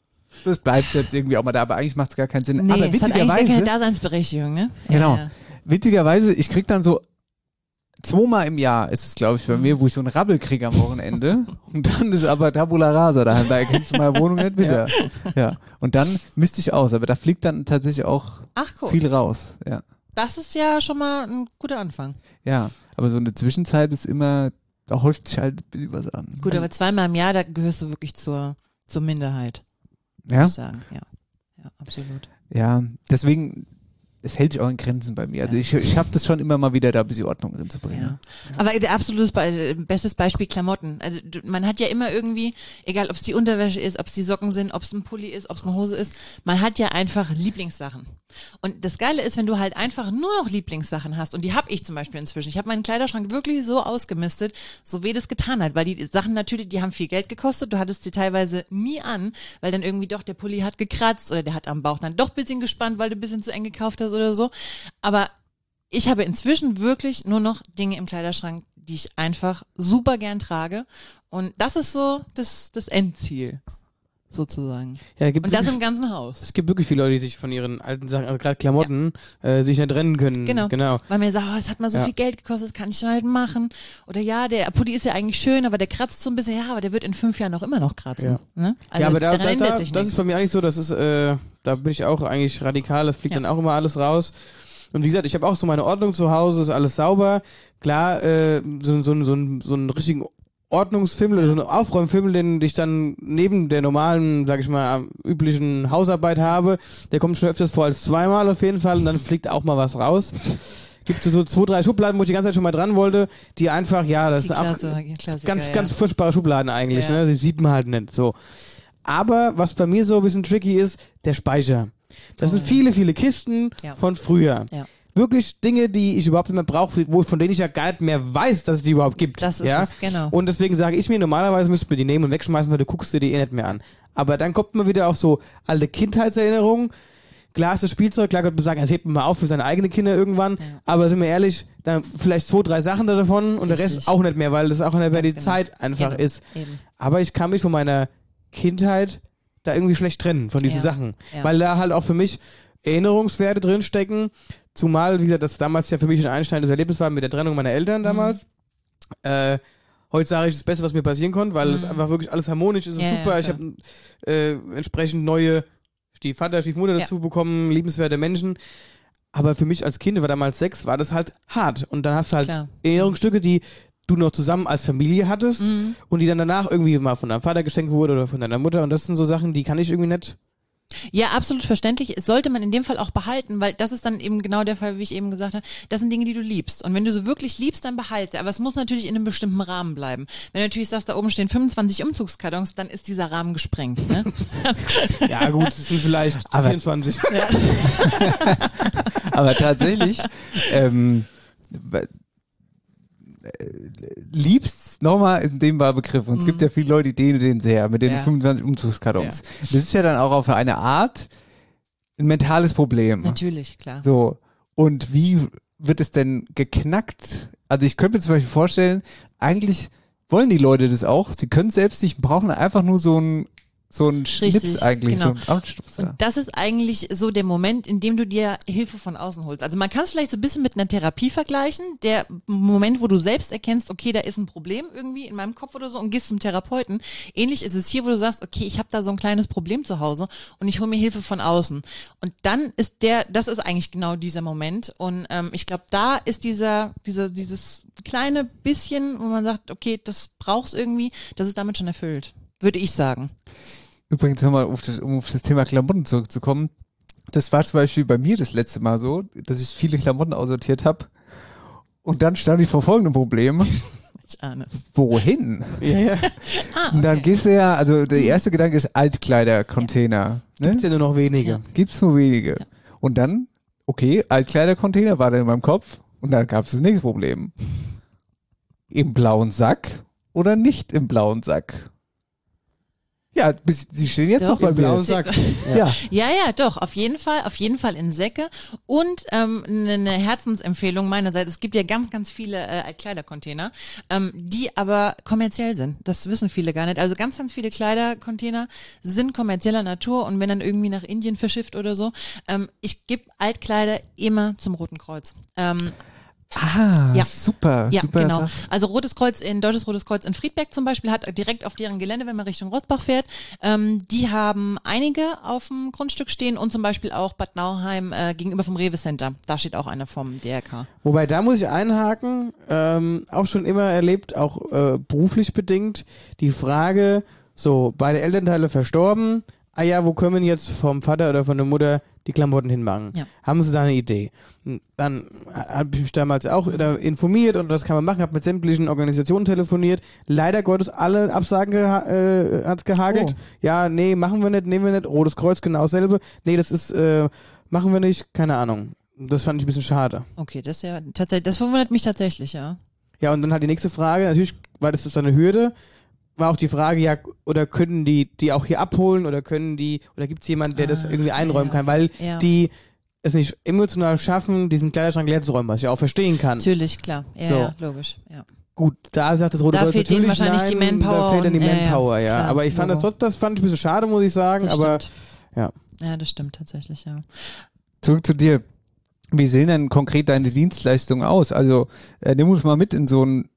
Das bleibt jetzt irgendwie auch mal da, aber eigentlich macht es gar keinen Sinn. Nee, aber es hat eigentlich gar witzigerweise, keine Daseinsberechtigung, ne? genau, Ja, ja. witzigerweise, ich krieg dann so zweimal im Jahr ist es, glaube ich, bei mir, wo ich so einen Rabbel kriege am Wochenende. Und dann ist aber Tabula Rasa daheim. Da erkennst du meine Wohnung nicht wieder. Ja. ja. Und dann misste ich aus. Aber da fliegt dann tatsächlich auch Ach, cool. viel raus. Ja. Das ist ja schon mal ein guter Anfang. Ja. Aber so eine Zwischenzeit ist immer, da häuft sich halt ein bisschen was an. Gut, aber zweimal im Jahr, da gehörst du wirklich zur, zur Minderheit. Ja? Muss ich sagen. Ja. Ja, absolut. Ja. Deswegen, es hält sich auch in Grenzen bei mir. Also ich, ich schaffe das schon immer mal wieder, da ein bisschen Ordnung drin zu bringen. Ja. Aber der absolutes Be bestes Beispiel Klamotten. Also du, man hat ja immer irgendwie, egal ob es die Unterwäsche ist, ob es die Socken sind, ob es ein Pulli ist, ob es eine Hose ist, man hat ja einfach Lieblingssachen. Und das Geile ist, wenn du halt einfach nur noch Lieblingssachen hast, und die habe ich zum Beispiel inzwischen. Ich habe meinen Kleiderschrank wirklich so ausgemistet, so weh das getan hat, weil die Sachen natürlich, die haben viel Geld gekostet, du hattest sie teilweise nie an, weil dann irgendwie doch der Pulli hat gekratzt oder der hat am Bauch dann doch ein bisschen gespannt, weil du ein bisschen zu eng gekauft hast oder so. Aber ich habe inzwischen wirklich nur noch Dinge im Kleiderschrank, die ich einfach super gern trage. Und das ist so das, das Endziel, sozusagen. Ja, gibt Und das wirklich- im ganzen Haus. Es gibt wirklich viele Leute, die sich von ihren alten Sachen, also gerade Klamotten, äh, sich nicht trennen können. Genau. genau. Weil mir sagt, oh, es hat mal so Ja. viel Geld gekostet, das kann ich schon halt machen. Oder ja, der Pulli ist ja eigentlich schön, aber der kratzt so ein bisschen. Ja, aber der wird in fünf Jahren auch immer noch kratzen. Ja. Ne? Also ja, aber da, daran da, ändert da, sich das nichts. ist bei mir eigentlich so, das ist, äh, da bin ich auch eigentlich radikal, das fliegt Ja. dann auch immer alles raus. Und wie gesagt, ich habe auch so meine Ordnung zu Hause, ist alles sauber. Klar, äh, so, so, so, so, so einen richtigen Ordnungsfimmel oder so einen Aufräumfimmel, den ich dann neben der normalen, sag ich mal, üblichen Hausarbeit habe, der kommt schon öfters vor als zweimal auf jeden Fall, und dann fliegt auch mal was raus. Gibt so zwei, drei Schubladen, wo ich die ganze Zeit schon mal dran wollte, die einfach, ja, das Die sind auch Klasse- Klassiker, ganz, ja. ganz furchtbare Schubladen eigentlich, Ja. ne? Die sieht man halt nicht so. Aber was bei mir so ein bisschen tricky ist, der Speicher. Das Oh, sind viele, viele Kisten Ja. von früher. Ja. wirklich Dinge, die ich überhaupt nicht mehr brauche, wo von denen ich ja gar nicht mehr weiß, dass es die überhaupt gibt. Das ist ja? es, genau. Und deswegen sage ich mir, normalerweise müsste man die nehmen und wegschmeißen, weil du guckst dir die eh nicht mehr an. Aber dann kommt man wieder auf so alte Kindheitserinnerungen. Klar ist das Spielzeug, klar könnte man sagen, das hebt man mal auf für seine eigenen Kinder irgendwann. Ja. Aber sind wir ehrlich, dann vielleicht zwei, drei Sachen davon und Richtig. Der Rest auch nicht mehr, weil das auch nicht mehr die genau. Zeit einfach Eben. Ist. Eben. Aber ich kann mich von meiner Kindheit da irgendwie schlecht trennen, von diesen ja. Sachen. Ja. Weil da halt auch für mich Erinnerungswerte drinstecken. Zumal, wie gesagt, das damals ja für mich ein einschneidendes Erlebnis war mit der Trennung meiner Eltern damals. Mhm. Äh, heute sage ich das Beste, was mir passieren konnte, weil es mhm. einfach wirklich alles harmonisch ist, ja, super. Ja, ich habe äh, entsprechend neue Stiefvater, Stiefmutter ja. dazu bekommen, liebenswerte Menschen. Aber für mich als Kind, war damals sechs, war das halt hart. Und dann hast du halt Klar. Erinnerungsstücke, die du noch zusammen als Familie hattest mhm. und die dann danach irgendwie mal von deinem Vater geschenkt wurde oder von deiner Mutter. Und das sind so Sachen, die kann ich irgendwie nicht. Ja, absolut verständlich. Es sollte man in dem Fall auch behalten, weil das ist dann eben genau der Fall, wie ich eben gesagt habe. Das sind Dinge, die du liebst. Und wenn du so wirklich liebst, dann behalte. Aber es muss natürlich in einem bestimmten Rahmen bleiben. Wenn du natürlich sagst, da oben stehen fünfundzwanzig Umzugskartons, dann ist dieser Rahmen gesprengt. Ne? Ja gut, es sind vielleicht aber, vierundzwanzig. Ja. Aber tatsächlich, ähm, liebst nochmal in dem war Begriff. Und es mhm. gibt ja viele Leute, die dehnen den sehr mit den ja. fünfundzwanzig Umzugskartons. Ja. Das ist ja dann auch auf eine Art ein mentales Problem. Natürlich, klar. So. Und wie wird es denn geknackt? Also ich könnte mir zum Beispiel vorstellen, eigentlich wollen die Leute das auch. Sie können selbst nicht, brauchen einfach nur so ein So ein Schnips Richtig, eigentlich. Genau. So ein und das ist eigentlich so der Moment, in dem du dir Hilfe von außen holst. Also man kann es vielleicht so ein bisschen mit einer Therapie vergleichen. Der Moment, wo du selbst erkennst, okay, da ist ein Problem irgendwie in meinem Kopf oder so und gehst zum Therapeuten. Ähnlich ist es hier, wo du sagst, okay, ich habe da so ein kleines Problem zu Hause und ich hole mir Hilfe von außen. Und dann ist der, das ist eigentlich genau dieser Moment. Und ähm, ich glaube, da ist dieser, dieser, dieses kleine bisschen, wo man sagt, okay, das brauchst irgendwie, das ist damit schon erfüllt. Würde ich sagen. Übrigens nochmal, auf das, um auf das Thema Klamotten zurückzukommen. Das war zum Beispiel bei mir das letzte Mal so, dass ich viele Klamotten aussortiert habe. Und dann stand ich vor folgendem Problem. Ich ahne es. Wohin? Ja, ja. Ah, okay. Und dann gehst du ja, also der erste Gedanke ist Altkleidercontainer. Ja. Ne? Gibt's ja nur noch wenige. Ja. Gibt's nur wenige. Ja. Und dann, okay, Altkleidercontainer war dann in meinem Kopf. Und dann gab es das nächste Problem. Im blauen Sack oder nicht im blauen Sack? Ja, bis, sie stehen jetzt doch, doch beim blauen Sack. Ja. ja, ja, ja, doch, auf jeden Fall, auf jeden Fall in Säcke. Und ähm, eine Herzensempfehlung meinerseits, es gibt ja ganz, ganz viele äh, Kleidercontainer, ähm, die aber kommerziell sind. Das wissen viele gar nicht. Also ganz, ganz viele Kleidercontainer sind kommerzieller Natur und wenn dann irgendwie nach Indien verschifft oder so. Ähm, ich gebe Altkleider immer zum Roten Kreuz. Ähm, Ah, ja. super, ja, super. Genau. Also Rotes Kreuz in Deutsches Rotes Kreuz in Friedberg zum Beispiel hat direkt auf deren Gelände, wenn man Richtung Rosbach fährt, ähm, die haben einige auf dem Grundstück stehen und zum Beispiel auch Bad Nauheim äh, gegenüber vom Rewe Center. Da steht auch einer vom D R K. Wobei, da muss ich einhaken, ähm, auch schon immer erlebt, auch äh, beruflich bedingt, die Frage, so, beide Elternteile verstorben, ah ja, wo können jetzt vom Vater oder von der Mutter die Klamotten hinmachen? Ja. Haben sie da eine Idee? Dann habe ich mich damals auch informiert und das kann man machen, habe mit sämtlichen Organisationen telefoniert. Leider Gottes, alle Absagen geha- äh, hat's gehagelt. Oh. Ja, nee, machen wir nicht, nehmen wir nicht. Rotes Kreuz genau dasselbe. Nee, das ist, äh, machen wir nicht, keine Ahnung. Das fand ich ein bisschen schade. Okay, das ist ja tatsächlich, das verwundert mich tatsächlich, ja. Ja, und dann halt die nächste Frage, natürlich war das jetzt eine Hürde, war auch die Frage, ja, oder können die die auch hier abholen oder können die, oder gibt es jemanden, der ah, das irgendwie einräumen ja, kann, weil ja. die es nicht emotional schaffen, diesen Kleiderschrank leer zu räumen, was ich auch verstehen kann. Natürlich, klar. Ja, so. ja logisch. Ja. Gut, da sagt das Rote da Kreuz fehlt natürlich wahrscheinlich nein, die Manpower. Da fehlt dann die und, Manpower, ja. ja. Klar, aber ich fand Logo. das, das fand ich ein bisschen schade, muss ich sagen, das aber stimmt. ja. Ja, das stimmt tatsächlich, ja. Zurück zu dir. Wie sehen denn konkret deine Dienstleistungen aus? Also äh, nimm uns mal mit in so ein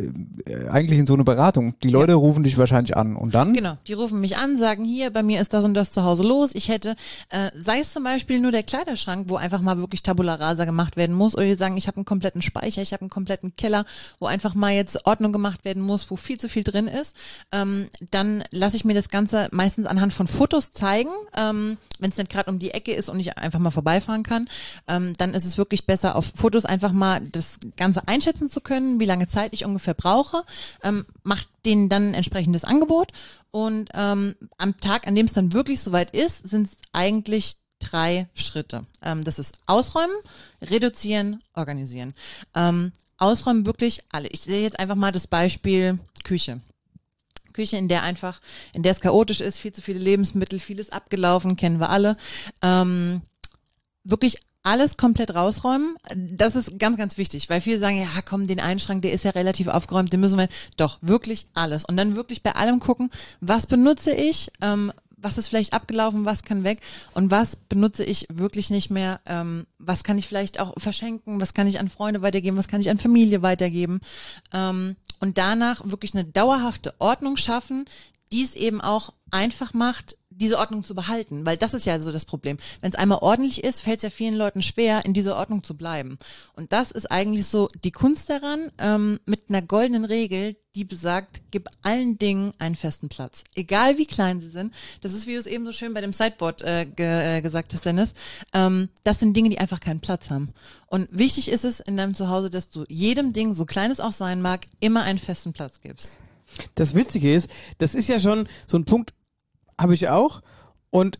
äh, eigentlich in so eine Beratung. Die Leute ja. rufen dich wahrscheinlich an und dann? Genau, die rufen mich an, sagen hier, bei mir ist das und das zu Hause los. Ich hätte, äh, sei es zum Beispiel nur der Kleiderschrank, wo einfach mal wirklich Tabula Rasa gemacht werden muss, oder die sagen, ich habe einen kompletten Speicher, ich habe einen kompletten Keller, wo einfach mal jetzt Ordnung gemacht werden muss, wo viel zu viel drin ist. Ähm, dann lasse ich mir das Ganze meistens anhand von Fotos zeigen, ähm, wenn es nicht gerade um die Ecke ist und ich einfach mal vorbeifahren kann. Ähm, dann ist es wirklich besser, auf Fotos einfach mal das Ganze einschätzen zu können, wie lange Zeit ich ungefähr brauche, ähm, macht denen dann ein entsprechendes Angebot und ähm, am Tag, an dem es dann wirklich soweit ist, sind es eigentlich drei Schritte. Ähm, das ist Ausräumen, Reduzieren, Organisieren. Ähm, ausräumen wirklich alle. Ich sehe jetzt einfach mal das Beispiel Küche. Küche, in der einfach, in der es chaotisch ist, viel zu viele Lebensmittel, vieles abgelaufen, kennen wir alle. Ähm, wirklich alles komplett rausräumen. Das ist ganz, ganz wichtig, weil viele sagen, ja komm, den Einschrank, der ist ja relativ aufgeräumt, den müssen wir, doch, wirklich alles. Und dann wirklich bei allem gucken, was benutze ich, ähm, was ist vielleicht abgelaufen, was kann weg und was benutze ich wirklich nicht mehr, ähm, was kann ich vielleicht auch verschenken, was kann ich an Freunde weitergeben, was kann ich an Familie weitergeben ähm, und danach wirklich eine dauerhafte Ordnung schaffen, die es eben auch einfach macht, diese Ordnung zu behalten, weil das ist ja so das Problem. Wenn es einmal ordentlich ist, fällt es ja vielen Leuten schwer, in dieser Ordnung zu bleiben. Und das ist eigentlich so die Kunst daran, ähm, mit einer goldenen Regel, die besagt, gib allen Dingen einen festen Platz. Egal wie klein sie sind. Das ist, wie du es eben so schön bei dem Sideboard äh, ge- äh, gesagt hast, Dennis. Ähm, das sind Dinge, die einfach keinen Platz haben. Und wichtig ist es in deinem Zuhause, dass du jedem Ding, so klein es auch sein mag, immer einen festen Platz gibst. Das Witzige ist, das ist ja schon so ein Punkt, habe ich auch. Und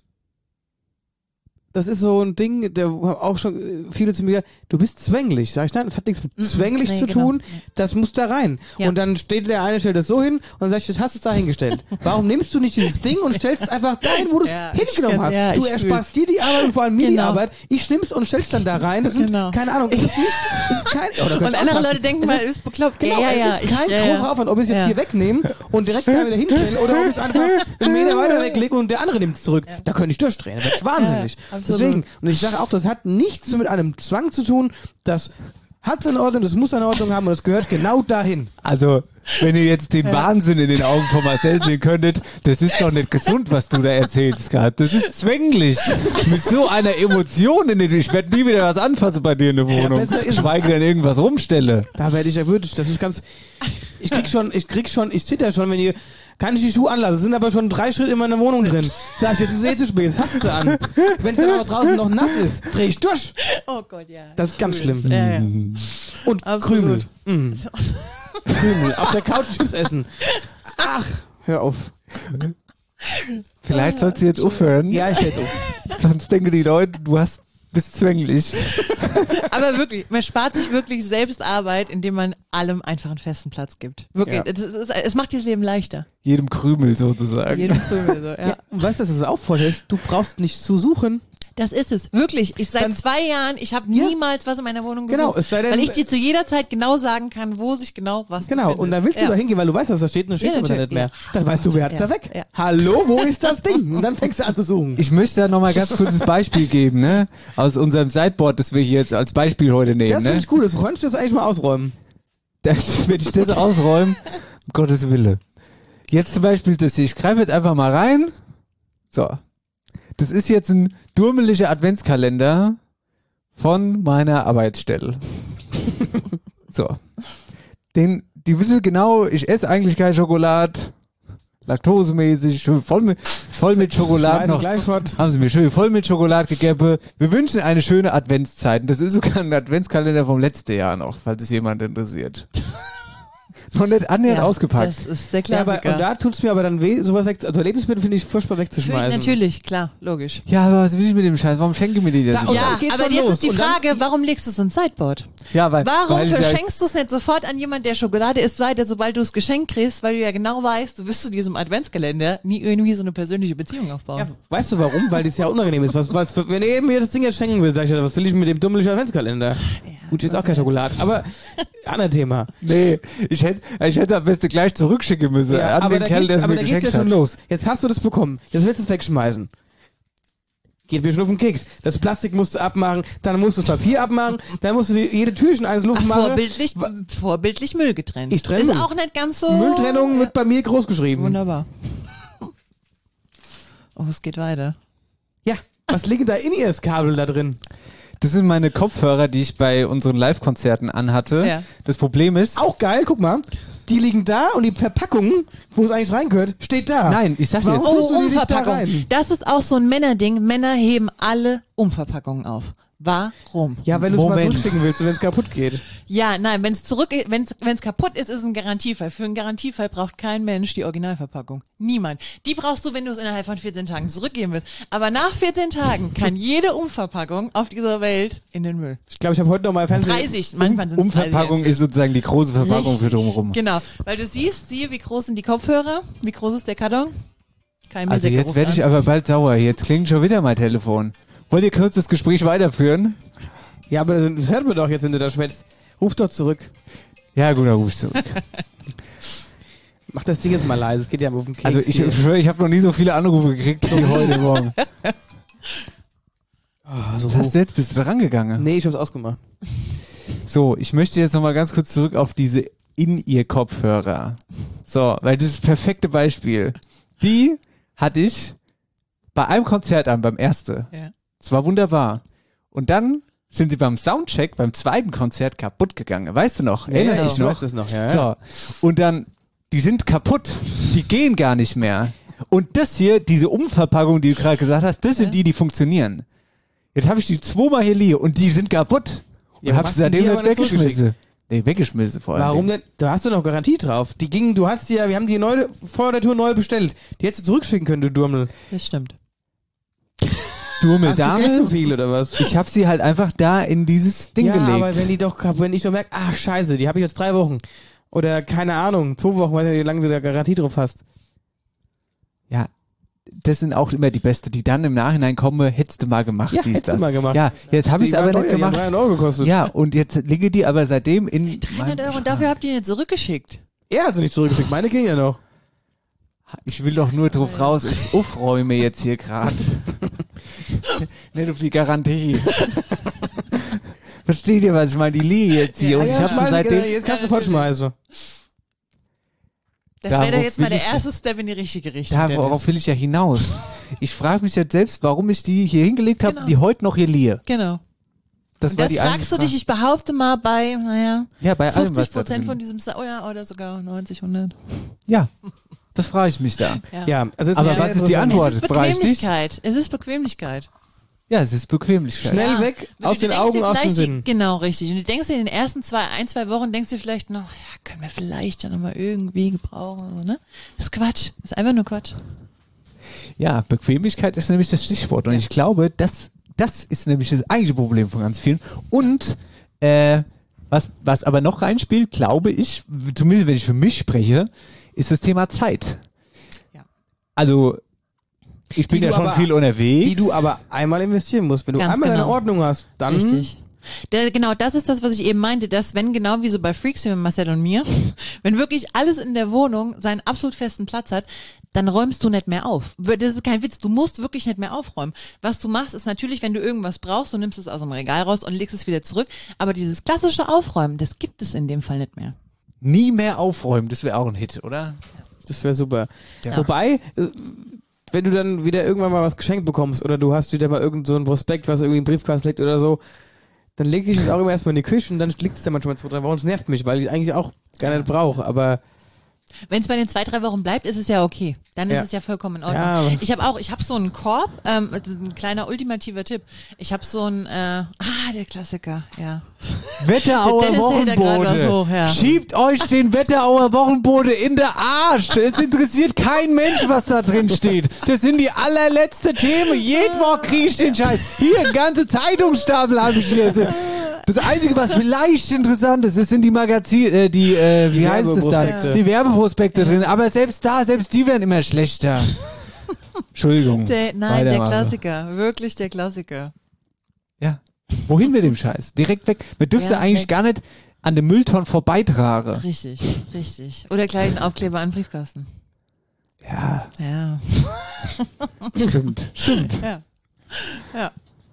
das ist so ein Ding, der auch schon viele zu mir gesagt, du bist zwänglich. Sag ich, nein, das hat nichts mit Mm-mm, zwänglich nee, zu genau. tun, das muss da rein. Ja. Und dann steht der eine, stellt das so hin und dann sag ich, das hast du da hingestellt. Warum nimmst du nicht dieses Ding und stellst es einfach dahin, wo du es Ja, ich hingenommen kann- hast? ja, du ich ersparst dir die Arbeit und vor allem mir die Genau. Arbeit. Ich nimm's und stell's dann da rein. Das sind, Genau. keine Ahnung, es ist nicht, es ist kein, oh, da könnt Und ihr andere ausrasten. Leute denken Es mal, ist- du bist bekloppt. Genau, ja, ja, es ist kein ich, ja, großer ja. Aufwand, ob ich es jetzt Ja. hier wegnehme und direkt da wieder hinstelle oder ob ich es einfach einen Meter weiter weglege und der andere nimmt es zurück. Da könnte ich durchdrehen, das wird wahnsinnig. Ja, absolut. Deswegen, und ich sage auch, das hat nichts mit einem Zwang zu tun, das hat seine Ordnung, das muss seine Ordnung haben und das gehört genau dahin. Also, wenn ihr jetzt den Wahnsinn in den Augen von Marcel sehen könntet, das ist doch nicht gesund, was du da erzählst gerade. Das ist zwänglich. Mit so einer Emotion in den, ich werde nie wieder was anfassen bei dir in der Wohnung. besser ist es. Schweige denn irgendwas rumstelle. Da werde ich erwürdigt, das ist ganz, ich krieg schon, ich krieg schon, ich zitter schon, wenn ihr, kann ich die Schuhe anlassen, es sind aber schon drei Schritte in meiner Wohnung drin. Sag ich, jetzt ist es eh zu spät, jetzt hast du sie an. Wenn es dann auch draußen noch nass ist, dreh ich durch. Oh Gott, ja. Das ist ganz schlimm. Ja, ja. Und Absolut. Krümel. Mm. Krümel. Auf der Couch Chips essen. Ach, hör auf. Vielleicht sollst du jetzt aufhören. Ja, ich hätte auf. Sonst denken die Leute, du hast, bist zwänglich. Aber wirklich, man spart sich wirklich selbst Arbeit, indem man allem einfach einen festen Platz gibt. Wirklich, Ja. es, ist, es macht das Leben leichter. Jedem Krümel sozusagen. Jedem Krümel so, ja. Ja, und weißt du, das ist auch Vorteil? Du brauchst nicht zu suchen. Das ist es, wirklich. Ich seit Dann- zwei Jahren, ich habe Ja. niemals was in meiner Wohnung gesucht. Genau, es sei denn- weil ich dir zu jeder Zeit genau sagen kann, wo sich genau was Genau, befindet. und dann willst du ja. da hingehen, weil du weißt, was da steht und dann steht Ja, aber da nicht natürlich, mehr. Dann weißt du, wer hat's Ja, da weg? ja. Hallo, wo ist das Ding? Und dann fängst du an zu suchen. Ich möchte da nochmal ganz kurzes Beispiel geben, ne? Aus unserem Sideboard, das wir hier jetzt als Beispiel heute nehmen, Das finde ne? ich gut, das könntest du jetzt eigentlich mal ausräumen. Das, wenn ich das ausräume, um Gottes Wille. Jetzt zum Beispiel das hier. Ich greife jetzt einfach mal rein. So. Das ist jetzt ein durmeliger Adventskalender von meiner Arbeitsstelle. So. Den, die wissen genau, ich esse eigentlich keine Schokolade. Laktosemäßig, schön voll mit, voll mit Schokolade Schmeißen noch. gleich fort. Haben sie mir schön voll mit Schokolade gegeben. Wir wünschen eine schöne Adventszeit. Das ist sogar ein Adventskalender vom letzten Jahr noch, falls es jemand interessiert. Noch nicht annähernd Ja, ausgepackt. Das ist der Ja, aber, Klassiker. und da tut's mir aber dann weh, sowas weg, also Lebensmittel finde ich furchtbar Natürlich, wegzuschmeißen. natürlich, klar, logisch. Ja, aber was will ich mit dem Scheiß? Warum schenke ich mir die das? Da- immer? und dann Ja, geht's aber schon jetzt los. ist die Und dann- Frage, warum legst du es ins Sideboard? Ja, weil, Warum weil ich ja- verschenkst du es nicht sofort an jemanden, der Schokolade isst, weiter, sobald du es geschenkt kriegst, weil du ja genau weißt, du wirst zu diesem Adventskalender nie irgendwie so eine persönliche Beziehung aufbauen. Ja, weißt du warum? Weil das ja unangenehm ist. Was, was, wenn ihr mir das Ding jetzt schenken will, sag ich, ja, was will ich mit dem dummlichen Adventskalender? Gut, hier ist auch kein Schokolade, aber anderes Thema. Nee, ich hätte, ich hätte am besten gleich zurückschicken müssen Ja, an aber den da Kerl, geht's, der es aber mir da geht's ja geschenkt schon hat. los. Jetzt hast du das bekommen. Jetzt willst du es wegschmeißen. Geht mir schon auf den Keks. Das Plastik musst du abmachen, dann musst du das Papier abmachen, dann musst du die, jede Türchen einzeln Ach, Luft machen. vorbildlich, vorbildlich Müll getrennt. Ich trenne Ist Müll. auch nicht ganz so. Mülltrennung ja. wird bei mir groß geschrieben. Wunderbar. Oh, es geht weiter. Ja, was liegt da in ihr Kabel da drin? Das sind meine Kopfhörer, die ich bei unseren Live-Konzerten anhatte. Ja. Das Problem ist... Auch geil, guck mal. Die liegen da und die Verpackung, wo es eigentlich reingehört, steht da. Nein, ich sag dir Warum jetzt... tust Oh, du die nicht da Umverpackung. rein? Das ist auch so ein Männerding. Männer heben alle Umverpackungen auf. Warum? Ja, wenn du es mal Moment. zurückschicken willst und wenn es kaputt geht. Ja, nein, wenn es zurück, wenn es kaputt ist, ist es ein Garantiefall. Für einen Garantiefall braucht kein Mensch die Originalverpackung. Niemand. Die brauchst du, wenn du es innerhalb von vierzehn Tagen zurückgeben willst. Aber nach vierzehn Tagen kann jede Umverpackung auf dieser Welt in den Müll. Ich glaube, ich habe heute noch mal Fernsehen. dreißig, manchmal sind es Umverpackung ist sozusagen die große Verpackung für drumherum. Genau, weil du siehst, siehe, wie groß sind die Kopfhörer, wie groß ist der Karton. Kein Also Musiker jetzt ruft werde ich an. aber bald sauer. Jetzt klingt schon wieder mein Telefon. Wollt ihr kurz das Gespräch weiterführen? Ja, aber das hört man doch jetzt, wenn du da schwätzt. Ruf doch zurück. Ja, gut, dann ruf ich zurück. Mach das Ding jetzt mal leise, es geht ja auf den Keks. Also ich hier. schwöre, ich habe noch nie so viele Anrufe gekriegt wie heute Morgen. Oh, so Was hast du jetzt? Bist du dran gegangen? Nee, ich hab's ausgemacht. So, ich möchte jetzt nochmal ganz kurz zurück auf diese In-Ear-Kopfhörer. So, weil das ist das perfekte Beispiel. Die hatte ich bei einem Konzert an, beim ersten. Ja. Es war wunderbar. Und dann sind sie beim Soundcheck, beim zweiten Konzert kaputt gegangen. Weißt du noch? Erinnerst ja, dich ich noch? weiß das noch, ja. ja. So, und dann, die sind kaputt. Die gehen gar nicht mehr. Und das hier, diese Umverpackung, die du gerade gesagt hast, das sind Ja. die, die funktionieren. Jetzt habe ich die zweimal hier liegen und die sind kaputt. Und Ja, hab was sie seitdem sind die nicht aber nicht weggeschmissen. Nee, weggeschmissen vor allem. Warum denn? Da hast du noch Garantie drauf. Die gingen, du hast die ja, wir haben die neu, vor der Tour neu bestellt. Die hättest du zurückschicken können, du Durmel. Das stimmt. Dumme Hast du Geld Dame. zu viel oder was? Ich habe sie halt einfach da in dieses Ding ja, gelegt. aber wenn die doch, wenn ich doch merke, ach scheiße, die habe ich jetzt drei Wochen. Oder keine Ahnung, zwei Wochen, weiß nicht, wie lange du da Garantie drauf hast. Ja, das sind auch immer die Beste, die dann im Nachhinein kommen, hättest du mal gemacht. Ja, dies, hättest du das. mal gemacht. Ja, jetzt habe ich es Die aber waren nicht teuer, die haben gemacht. dreihundert Euro gekostet. Ja, und jetzt liege die aber seitdem in... dreihundert Euro und dafür habt ihr ihn nicht zurückgeschickt. Er hat sie nicht zurückgeschickt, meine ging ja noch. Ich will doch nur drauf raus, ich aufräume jetzt hier gerade. Nicht auf die Garantie. Versteht ihr, was ich meine? Die liege jetzt hier und ich habe sie schmeiß- seitdem... Jetzt kannst du fortschmeißen. Das wäre doch Darauf jetzt mal will der ich- erste Step in die richtige Richtung. Darauf Dennis. will ich ja hinaus. Ich frage mich jetzt selbst, warum ich die hier hingelegt habe, Genau. die heute noch hier liege. Genau. Das Und war das die fragst eigentliche du dich, Frage. ich behaupte mal bei, naja, Ja, bei allem, was fünfzig da Prozent drin. von diesem, Sa oder, oder sogar neunzig, hundert. Ja, das frage ich mich da. Ja. Ja, also jetzt Aber sehr was ist die interessant. Antwort? Es ist Frage ich dich? Bequemlichkeit. Es ist Bequemlichkeit. Ja, es ist Bequemlichkeit. Schnell Ja. weg, Du- aus du den denkst Augen, dir aus den vielleicht die- Sinnen. Genau, richtig. Und du denkst dir in den ersten zwei, ein, zwei Wochen, denkst dir vielleicht noch, ja, können wir vielleicht ja nochmal irgendwie gebrauchen, so, ne? Das ist Quatsch. Das ist einfach nur Quatsch. Ja, Bequemlichkeit ist nämlich das Stichwort. Und ich glaube, das, das ist nämlich das eigentliche Problem von ganz vielen. Und äh, was, was aber noch reinspielt, glaube ich, zumindest wenn ich für mich spreche, ist das Thema Zeit. Ja. Also, ich bin Die ja du schon aber- viel unterwegs. Die du aber einmal investieren musst. Wenn du Ganz einmal deine genau. Ordnung hast, dann... Richtig. Der, genau, das ist das, was ich eben meinte, dass wenn genau wie so bei Freaks wie Marcel und mir, wenn wirklich alles in der Wohnung seinen absolut festen Platz hat, dann räumst du nicht mehr auf. Das ist kein Witz, du musst wirklich nicht mehr aufräumen. Was du machst, ist natürlich, wenn du irgendwas brauchst, du nimmst es aus dem Regal raus und legst es wieder zurück, aber dieses klassische Aufräumen, das gibt es in dem Fall nicht mehr. Nie mehr aufräumen, das wäre auch ein Hit, oder? Das wäre super. Ja. Wobei, äh, wenn du dann wieder irgendwann mal was geschenkt bekommst oder du hast wieder mal irgend so ein Prospekt, was irgendwie im Briefkasten liegt oder so, dann lege ich es auch immer erstmal in die Küche und dann liegt es dann manchmal zwei, drei Wochen. Das nervt mich, weil ich eigentlich auch gar nicht brauche, aber Wenn es bei den zwei, drei Wochen bleibt, ist es ja okay. Dann Ja. ist es ja vollkommen in Ordnung. Ja, aber- ich habe auch, ich habe so einen Korb, ähm, das ist ein kleiner ultimativer Tipp. Ich habe so einen, äh, ah, der Klassiker, ja. Wetterauer Dennis hält da gerade was Wochenbote. hoch, ja. Schiebt euch den Wetterauer Wochenbote in der Arsch. Es interessiert kein Mensch, was da drin steht. Das sind die allerletzte Themen. Jede Woche kriege ich den Scheiß. Hier, ein ganze Zeitungsstapel habe ich hier. Das Einzige, was vielleicht interessant ist, das sind die Magazine, äh, die, äh, wie Die heißt es dann? Werbeprospekte. Die Werbeprospekte drin. Aber selbst da, selbst die werden immer schlechter. Entschuldigung. Der, nein, der Weitermachen. Klassiker, wirklich der Klassiker. Ja. Wohin mit dem Scheiß? Direkt weg. Man dürfte Ja, eigentlich weg. gar nicht an dem Müllton vorbeitragen. Richtig, richtig. Oder gleich einen Aufkleber an den Briefkasten. Ja, Ja. stimmt. Stimmt. Ja. Ja.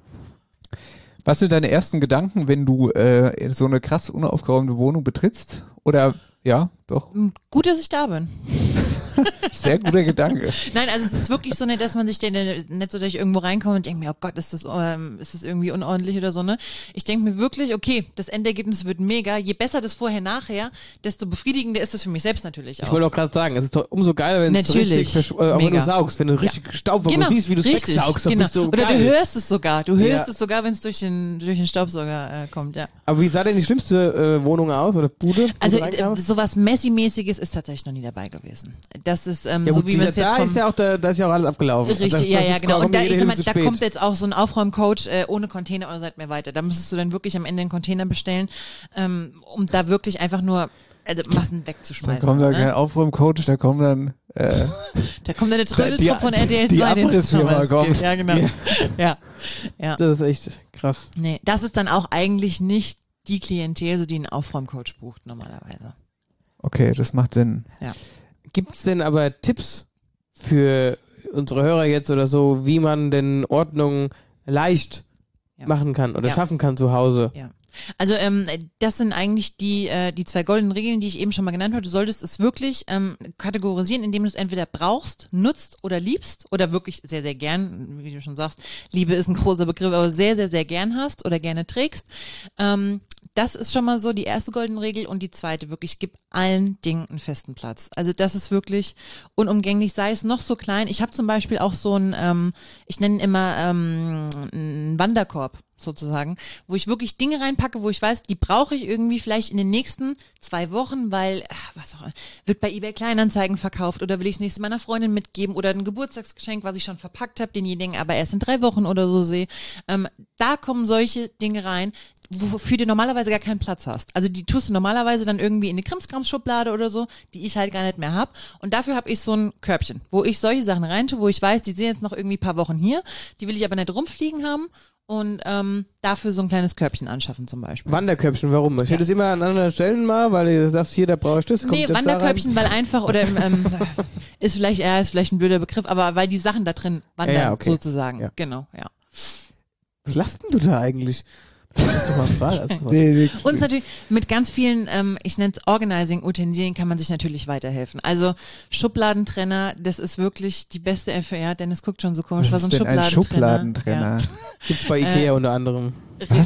Was sind deine ersten Gedanken, wenn du äh, so eine krass unaufgeräumte Wohnung betrittst? Oder, ja, doch. Gut, dass ich da bin. Sehr guter Gedanke. Nein, also es ist wirklich so nicht, dass man sich denn nicht so, dass ich irgendwo reinkomme und denke mir, oh Gott, ist das, ähm, ist das irgendwie unordentlich oder so, ne? Ich denke mir wirklich, okay, das Endergebnis wird mega. Je besser das vorher, nachher, desto befriedigender ist es für mich selbst natürlich auch. Ich wollte auch gerade sagen, es ist doch umso geiler, wenn es richtig, versch- äh, auch wenn du saugst, wenn du richtig ja. Staubsauger genau, siehst, wie du es richtig, wegsaugst, dann genau. bist du Oder geil. du hörst es sogar, du hörst ja. es sogar, wenn es durch den, durch den Staubsauger äh, kommt, ja. Aber wie sah denn die schlimmste äh, Wohnung aus oder Bude? Also äh, sowas Messi-mäßiges ist tatsächlich noch nie dabei gewesen. Das ist ähm, ja, so gut, wie man es jetzt da vom ist ja auch da, da ist ja auch alles abgelaufen. Richtig, das, das ja, ja, ist, genau. Und da, ich sag mal, zu da spät. kommt jetzt auch so ein Aufräumcoach äh, ohne Container oder seid mehr weiter. Da müsstest du dann wirklich am Ende einen Container bestellen, ähm, um da wirklich einfach nur äh, Massen wegzuschmeißen. Da kommt da ne? kein Aufräumcoach, da kommt dann äh, da kommt dann eine Trödeltruppe von R T L die zwei. Abrissfirma kommt. Ja, genau. Ja. ja, ja. Das ist echt krass. Nee, das ist dann auch eigentlich nicht die Klientel, so die einen Aufräumcoach bucht normalerweise. Okay, das macht Sinn. Ja. Gibt es denn aber Tipps für unsere Hörer jetzt oder so, wie man denn Ordnung leicht ja. machen kann oder ja. schaffen kann zu Hause? Ja. Also ähm, das sind eigentlich die äh, die zwei goldenen Regeln, die ich eben schon mal genannt habe. Du solltest es wirklich ähm, kategorisieren, indem du es entweder brauchst, nutzt oder liebst oder wirklich sehr, sehr gern, wie du schon sagst, Liebe ist ein großer Begriff, aber sehr, sehr, sehr gern hast oder gerne trägst. Ähm, das ist schon mal so die erste goldene Regel und die zweite wirklich, gib allen Dingen einen festen Platz. Also das ist wirklich unumgänglich, sei es noch so klein. Ich habe zum Beispiel auch so ein, ähm, ich nenne ihn immer ähm, einen Wanderkorb sozusagen, wo ich wirklich Dinge reinpacke, wo ich weiß, die brauche ich irgendwie vielleicht in den nächsten zwei Wochen, weil, ach, was auch, wird bei eBay Kleinanzeigen verkauft oder will ich es nächstes meiner Freundin mitgeben oder ein Geburtstagsgeschenk, was ich schon verpackt habe, denjenigen aber erst in drei Wochen oder so sehe. Ähm, da kommen solche Dinge rein, wofür du normalerweise gar keinen Platz hast. Also die tust du normalerweise dann irgendwie in eine Krimskrams-Schublade oder so, die ich halt gar nicht mehr habe. Und dafür habe ich so ein Körbchen, wo ich solche Sachen reintue, wo ich weiß, die sind jetzt noch irgendwie ein paar Wochen hier, die will ich aber nicht rumfliegen haben. Und ähm, dafür so ein kleines Körbchen anschaffen zum Beispiel. Wanderkörbchen, warum? Ich ja. hätte es immer an anderen Stellen mal, weil du sagst, hier, da brauche ich das. Nee, das Wanderkörbchen, weil einfach, oder ähm, ist vielleicht, ja, ist vielleicht ein blöder Begriff, aber weil die Sachen da drin wandern, ja, ja, okay. sozusagen. Ja. Genau, ja. Was lachst denn du da eigentlich? Das ist doch mal Frage. nee, und natürlich mit ganz vielen, ähm, ich nenne es Organizing-Utensilien, kann man sich natürlich weiterhelfen. Also Schubladentrenner, das ist wirklich die beste F R. Dennis guckt schon so komisch, was, was ist ein Schubladentrenner? Ein Schubladentrenner. Ja. Gibt's bei Ikea äh, unter anderem. Was?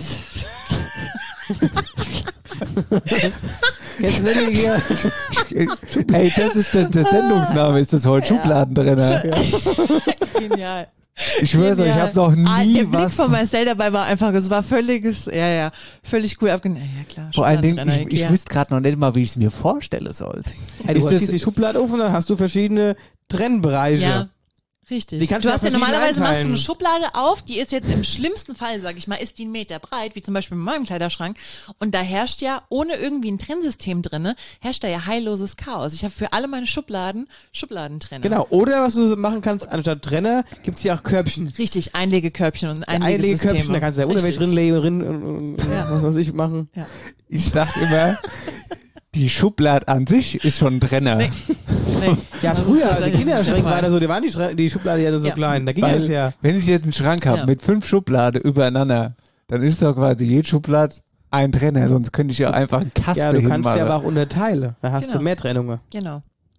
Jetzt nenne ich hier. Ey, das ist der, der Sendungsname, ist das heute, ja. Schubladentrenner. Ja. Genial. Ich schwör's euch, ich habe noch nie ah, der was. Blick von Marcel dabei war einfach, es war völliges, ja, ja, völlig cool abgenommen. Ja, klar. Vor allen Dingen, ich, ich wüsste gerade noch nicht mal, wie ich es mir vorstellen sollte. Hey, du hast die Schublade offen, dann hast du verschiedene Trennbereiche. Ja. Richtig. Die kannst du hast ja normalerweise einteilen. machst du eine Schublade auf, die ist jetzt im schlimmsten Fall, sag ich mal, ist die einen Meter breit, wie zum Beispiel in meinem Kleiderschrank. Und da herrscht ja, ohne irgendwie ein Trennsystem drinne, herrscht da ja heilloses Chaos. Ich habe für alle meine Schubladen Schubladentrenner. Genau. Oder was du machen kannst, anstatt Trenner, gibt's ja auch Körbchen. Richtig, Einlegekörbchen und Einlegesysteme. Einlegekörbchen, da kannst du ja Unterwäsche drinlegen und, und, und ja. was weiß ich machen. Ja. Ich dachte immer, die Schublade an sich ist schon ein Trenner. Nee. Nee. Ja, früher, die Kinderschränke waren da so, die waren die, Schra- die Schublade ja nur so ja. klein. Da ging Weil, das ja. Wenn ich jetzt einen Schrank habe ja. mit fünf Schubladen übereinander, dann ist doch quasi jede Schublade ein Trenner, sonst könnte ich ja einfach einen Kasten Ja, du hinmachen. kannst ja aber auch unterteilen. Da hast genau. du mehr Trennungen. Genau.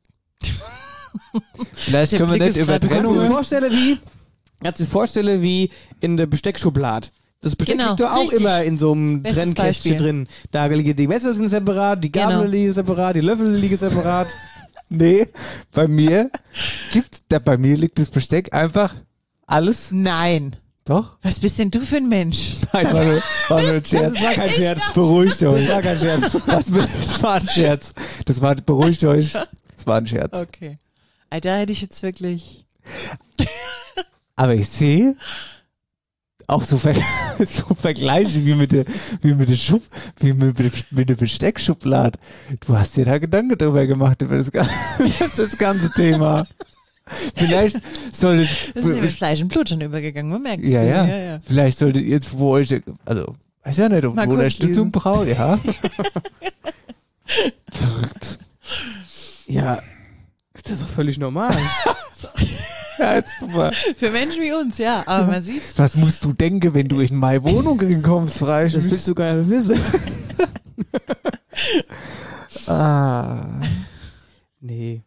Vielleicht können wir nicht über Trennungen. Kannst du dir Trennungen. vorstellen, wie, kannst du dir vorstellen, wie in der Besteckschublade. Das Besteck genau, liegt doch auch richtig. immer in so einem Bestes Trennkästchen Beispiel. drin. Da liegen die Messer sind separat, die Gabel Genau. liegen separat, die Löffel liegen separat. Nee, bei mir gibt's, da bei mir liegt das Besteck einfach alles. Nein. Doch? Was bist denn du für ein Mensch? Nein, war nur, war nur ein Scherz. Das war kein Scherz. Beruhigt euch. Das war kein Scherz. Das, das war ein Scherz. Das war, beruhigt euch. Das war ein Scherz. Okay. Da hätte ich jetzt wirklich... Aber ich sehe auch so, Ver so Vergleiche wie mit der, wie mit der Schub, wie mit, mit der Besteckschublade. Du hast dir da Gedanken drüber gemacht, über das, das ganze Thema. Vielleicht solltet... Das ist mit Fleisch und Blut schon übergegangen, man merkt es. Ja, ja, ja, ja. Vielleicht solltet ihr jetzt, wo euch, also, weiß ja nicht, ob Mal ihr Unterstützung lesen. braucht, ja. Verrückt. Ja, das ist doch völlig normal. Ja, jetzt mal. Für Menschen wie uns, ja, aber man sieht's. Was musst du denken, wenn du in meine Wohnung kommst, Freisch? Das willst du gar nicht wissen. Ah. Nee.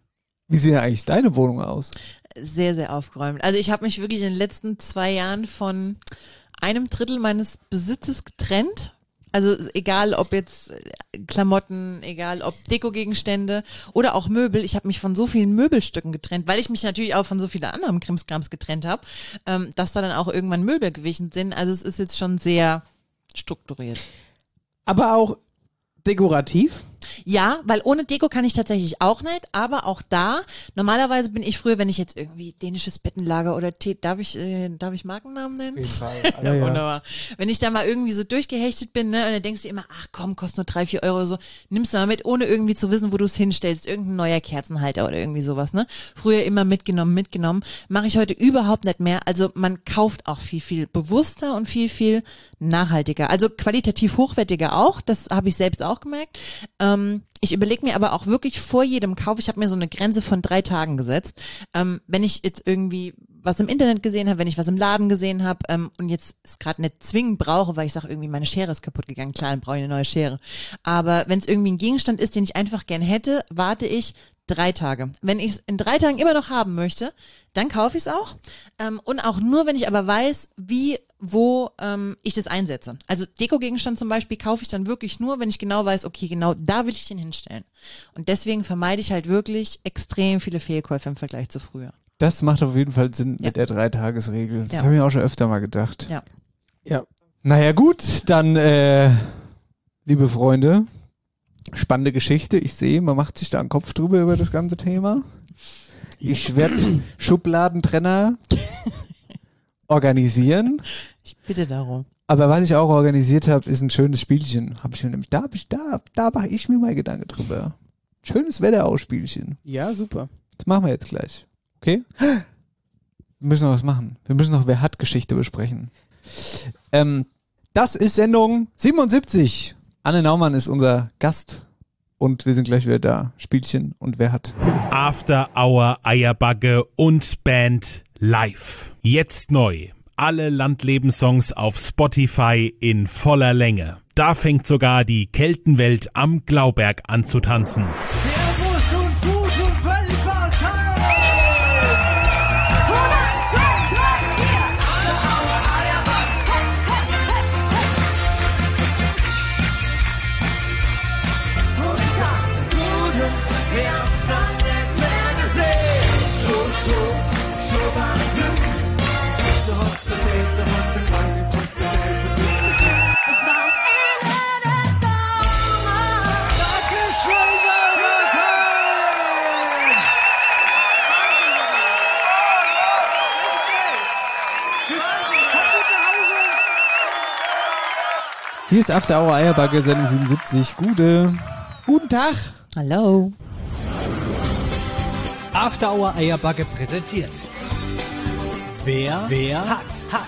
Wie sieht denn eigentlich deine Wohnung aus? Sehr, sehr aufgeräumt. Also ich habe mich wirklich in den letzten zwei Jahren von einem Drittel meines Besitzes getrennt. Also egal ob jetzt Klamotten, egal ob Dekogegenstände oder auch Möbel. Ich habe mich von so vielen Möbelstücken getrennt, weil ich mich natürlich auch von so vielen anderen Krimskrams getrennt habe, ähm, dass da dann auch irgendwann Möbel gewichen sind. Also es ist jetzt schon sehr strukturiert. Aber auch dekorativ? Ja, weil ohne Deko kann ich tatsächlich auch nicht, aber auch da, normalerweise bin ich früher, wenn ich jetzt irgendwie dänisches Bettenlager oder Tee, darf ich, äh, darf ich Markennamen nennen? Auf jeden Fall. Ja, ja. Wunderbar. Wenn ich da mal irgendwie so durchgehechtet bin, ne, und dann denkst du immer, ach komm, kostet nur drei, vier Euro oder so, nimmst du mal mit, ohne irgendwie zu wissen, wo du es hinstellst, irgendein neuer Kerzenhalter oder irgendwie sowas, ne? Früher immer mitgenommen, mitgenommen, mache ich heute überhaupt nicht mehr, also man kauft auch viel, viel bewusster und viel, viel nachhaltiger, also qualitativ hochwertiger auch, das habe ich selbst auch gemerkt. Ähm, ich überlege mir aber auch wirklich vor jedem Kauf, ich habe mir so eine Grenze von drei Tagen gesetzt, ähm, wenn ich jetzt irgendwie was im Internet gesehen habe, wenn ich was im Laden gesehen habe ähm, und jetzt es gerade nicht zwingend brauche, weil ich sage, irgendwie meine Schere ist kaputt gegangen, klar, dann brauche ich eine neue Schere. Aber wenn es irgendwie ein Gegenstand ist, den ich einfach gern hätte, warte ich drei Tage. Wenn ich es in drei Tagen immer noch haben möchte, dann kaufe ich es auch. Ähm, und auch nur, wenn ich aber weiß, wie, wo ähm, ich das einsetze. Also Dekogegenstand zum Beispiel kaufe ich dann wirklich nur, wenn ich genau weiß, okay, genau da will ich den hinstellen. Und deswegen vermeide ich halt wirklich extrem viele Fehlkäufe im Vergleich zu früher. Das macht auf jeden Fall Sinn ja. mit der Dreitagesregel. Das ja. habe ich auch schon öfter mal gedacht. Ja. Ja. Naja gut, dann äh, liebe Freunde, spannende Geschichte. Ich sehe, man macht sich da einen Kopf drüber über das ganze Thema. Ich werde Schubladentrenner organisieren. Ich bitte darum. Aber was ich auch organisiert habe, ist ein schönes Spielchen. Hab ich mir nämlich, da hab ich, da, da mache ich mir mal Gedanken drüber. Schönes Wetterausspielchen. Ja, super. Das machen wir jetzt gleich. Okay? Wir müssen noch was machen. Wir müssen noch Wer hat Geschichte besprechen. Ähm, das ist Sendung siebenundsiebzig. Anne Naumann ist unser Gast und wir sind gleich wieder da. Spielchen und Wer hat? After Hour Eierbagge und Band live. Jetzt neu. Alle Landlebenssongs auf Spotify in voller Länge. Da fängt sogar die Keltenwelt am Glauberg an zu tanzen. Servus und gut und völlig was Hier ist After Hour Eierbagge, Sendung siebenundsiebzig. Gute. Guten Tag. Hallo. After Hour Eierbagge präsentiert. Wer, wer hat, hat.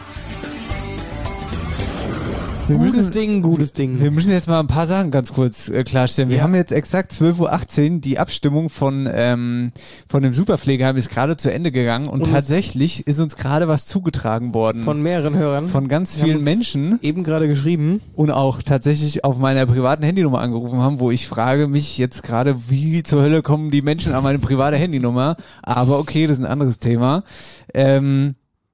Wir gutes müssen, Ding, gutes Ding. Wir müssen jetzt mal ein paar Sachen ganz kurz äh, klarstellen. Wir ja. haben jetzt exakt zwölf Uhr achtzehn, die Abstimmung von ähm, von dem Superpflegeheim ist gerade zu Ende gegangen und, und tatsächlich ist uns gerade was zugetragen worden. Von mehreren Hörern. Von ganz vielen Menschen. Eben gerade geschrieben. Und auch tatsächlich auf meiner privaten Handynummer angerufen haben, wo ich frage mich jetzt gerade, wie zur Hölle kommen die Menschen an meine private Handynummer? Aber okay, das ist ein anderes Thema. Ähm,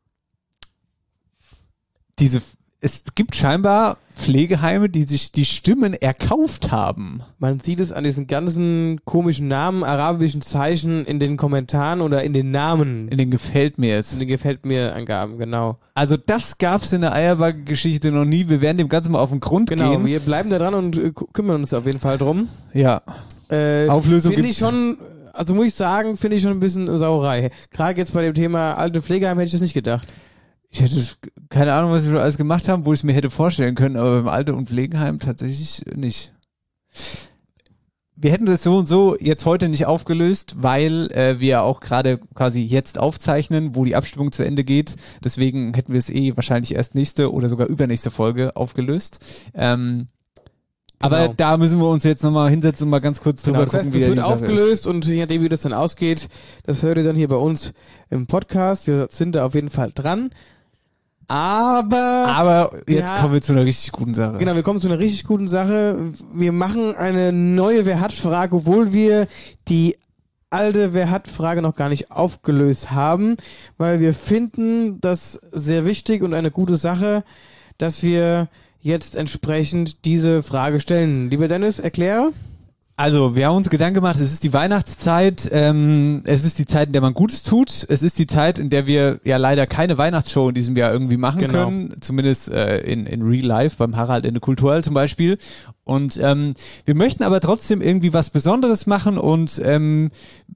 diese Es gibt scheinbar Pflegeheime, die sich die Stimmen erkauft haben. Man sieht es an diesen ganzen komischen Namen, arabischen Zeichen in den Kommentaren oder in den Namen. In den Gefällt mir jetzt. In den Gefällt mir Angaben, genau. Also das gab's in der Eierbagge-Geschichte noch nie. Wir werden dem Ganzen mal auf den Grund genau, gehen. Genau, wir bleiben da dran und äh, kümmern uns auf jeden Fall drum. Ja. Äh, Auflösung Finde gibt's. ich schon, also muss ich sagen, finde ich schon ein bisschen Sauerei. Gerade jetzt bei dem Thema alte Pflegeheim hätte ich das nicht gedacht. Ich hätte keine Ahnung, was wir schon alles gemacht haben, wo ich es mir hätte vorstellen können, aber beim Alte- und Pflegeheim tatsächlich nicht. Wir hätten das so und so jetzt heute nicht aufgelöst, weil äh, wir auch gerade quasi jetzt aufzeichnen, wo die Abstimmung zu Ende geht. Deswegen hätten wir es eh wahrscheinlich erst nächste oder sogar übernächste Folge aufgelöst. Ähm, Genau. Aber da müssen wir uns jetzt nochmal hinsetzen und mal ganz kurz drüber genau, das gucken, heißt, wie das wird die Sache aufgelöst ist. Und je nachdem, wie das dann ausgeht, das hört ihr dann hier bei uns im Podcast. Wir sind da auf jeden Fall dran. Aber... Aber jetzt ja, kommen wir zu einer richtig guten Sache. Genau, wir kommen zu einer richtig guten Sache. Wir machen eine neue Wer hat Frage, obwohl wir die alte Wer hat Frage noch gar nicht aufgelöst haben, weil wir finden das sehr wichtig und eine gute Sache, dass wir jetzt entsprechend diese Frage stellen. Lieber Dennis, erkläre. Also, wir haben uns Gedanken gemacht, es ist die Weihnachtszeit, ähm, es ist die Zeit, in der man Gutes tut, es ist die Zeit, in der wir ja leider keine Weihnachtsshow in diesem Jahr irgendwie machen Genau. können, zumindest äh, in, in Real Life, beim Harald in der Kulturhalle zum Beispiel. Und ähm, wir möchten aber trotzdem irgendwie was Besonderes machen und ähm,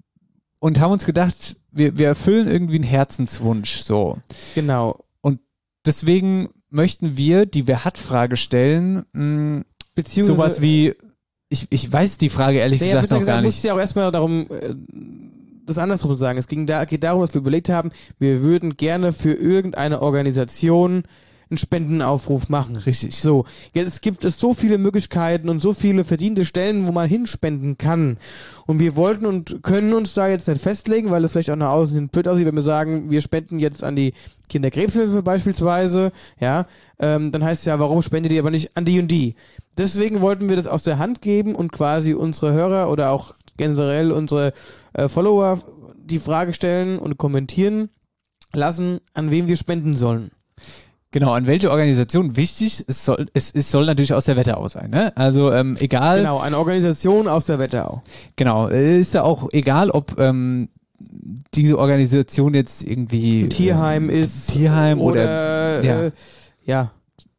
und haben uns gedacht, wir, wir erfüllen irgendwie einen Herzenswunsch, so. Genau. Und deswegen möchten wir die Wer-hat-Frage stellen, mh, Beziehungsweise sowas wie Ich, ich weiß die Frage ehrlich naja, gesagt noch gar Es nicht. muss ja auch erstmal darum, äh, das andersrum zu sagen. Es ging da, geht darum, dass wir überlegt haben, wir würden gerne für irgendeine Organisation einen Spendenaufruf machen. Richtig. So, jetzt gibt es so viele Möglichkeiten und so viele verdiente Stellen, wo man hinspenden kann. Und wir wollten und können uns da jetzt nicht festlegen, weil es vielleicht auch nach außen hin blöd aussieht, wenn wir sagen, wir spenden jetzt an die Kinderkrebshilfe beispielsweise, ja, ähm, dann heißt es ja, warum spendet ihr aber nicht an die und die? Deswegen wollten wir das aus der Hand geben und quasi unsere Hörer oder auch generell unsere äh, Follower die Frage stellen und kommentieren lassen, an wen wir spenden sollen. Genau, an welche Organisation? Wichtig, es soll, es, es soll natürlich aus der Wetterau sein, ne? Also ähm, egal. Genau, eine Organisation aus der Wetterau. Genau, ist ja auch egal, ob ähm, diese Organisation jetzt irgendwie Ein Tierheim ähm, ist Tierheim oder, oder ja. äh, ja.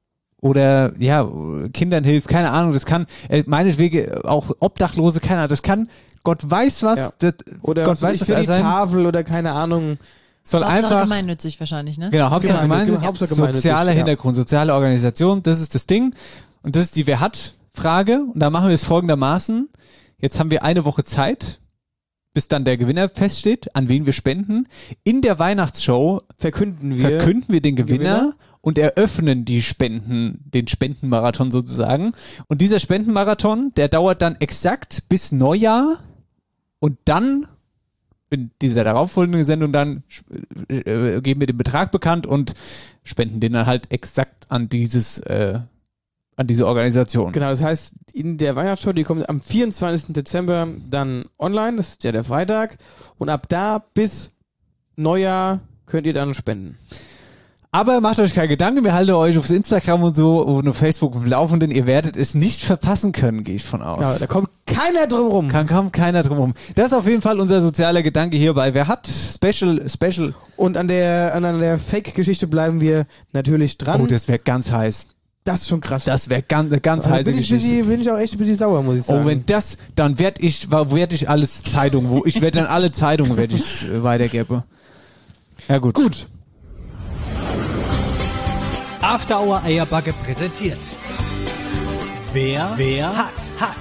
Oder ja, Kindern hilft, keine Ahnung, das kann äh, meinetwegen auch Obdachlose, keine Ahnung, das kann Gott weiß was, Ja. das, Oder Gott was weiß weiß was ich, für die sein. Tafel oder keine Ahnung. Soll Hauptsache einfach gemeinnützig wahrscheinlich, ne? Genau, Hauptsache Genau, gemeinnützig, Hauptsache gemeinnützig, sozialer ja. Hintergrund, soziale Organisation, das ist das Ding. Und das ist die Wer-hat-Frage. Und da machen wir es folgendermaßen. Jetzt haben wir eine Woche Zeit, bis dann der Gewinner feststeht, an wen wir spenden. In der Weihnachtsshow verkünden wir, verkünden wir den Gewinner, Gewinner. und eröffnen die Spenden, den Spendenmarathon sozusagen. Und dieser Spendenmarathon, der dauert dann exakt bis Neujahr und dann in dieser darauffolgenden Sendung dann äh, geben wir den Betrag bekannt und spenden den dann halt exakt an dieses äh, an diese Organisation. Genau, das heißt, in der Weihnachtsshow, die kommt am vierundzwanzigsten Dezember dann online, das ist ja der Freitag, und ab da bis Neujahr könnt ihr dann spenden. Aber macht euch keine Gedanken, wir halten euch aufs Instagram und so und auf Facebook auf dem Laufenden. Ihr werdet es nicht verpassen können, gehe ich von aus. Ja, da kommt keiner drum rum. Kann, kommt keiner drum rum. Das ist auf jeden Fall unser sozialer Gedanke hierbei. Wer hat Special, Special. Und an der, an der Fake-Geschichte bleiben wir natürlich dran. Oh, das wäre ganz heiß. Das ist schon krass. Das wäre ganz, eine ganz Also heiße bin ich, Geschichte. bisschen, bin ich auch echt ein bisschen sauer, muss ich sagen. Oh, wenn das, dann werd ich, werd ich alles Zeitung, wo ich werde dann alle Zeitungen werde ich äh, weitergeben. Ja gut. Gut. After Hour Eierbacke präsentiert. Wer, wer hat, hat.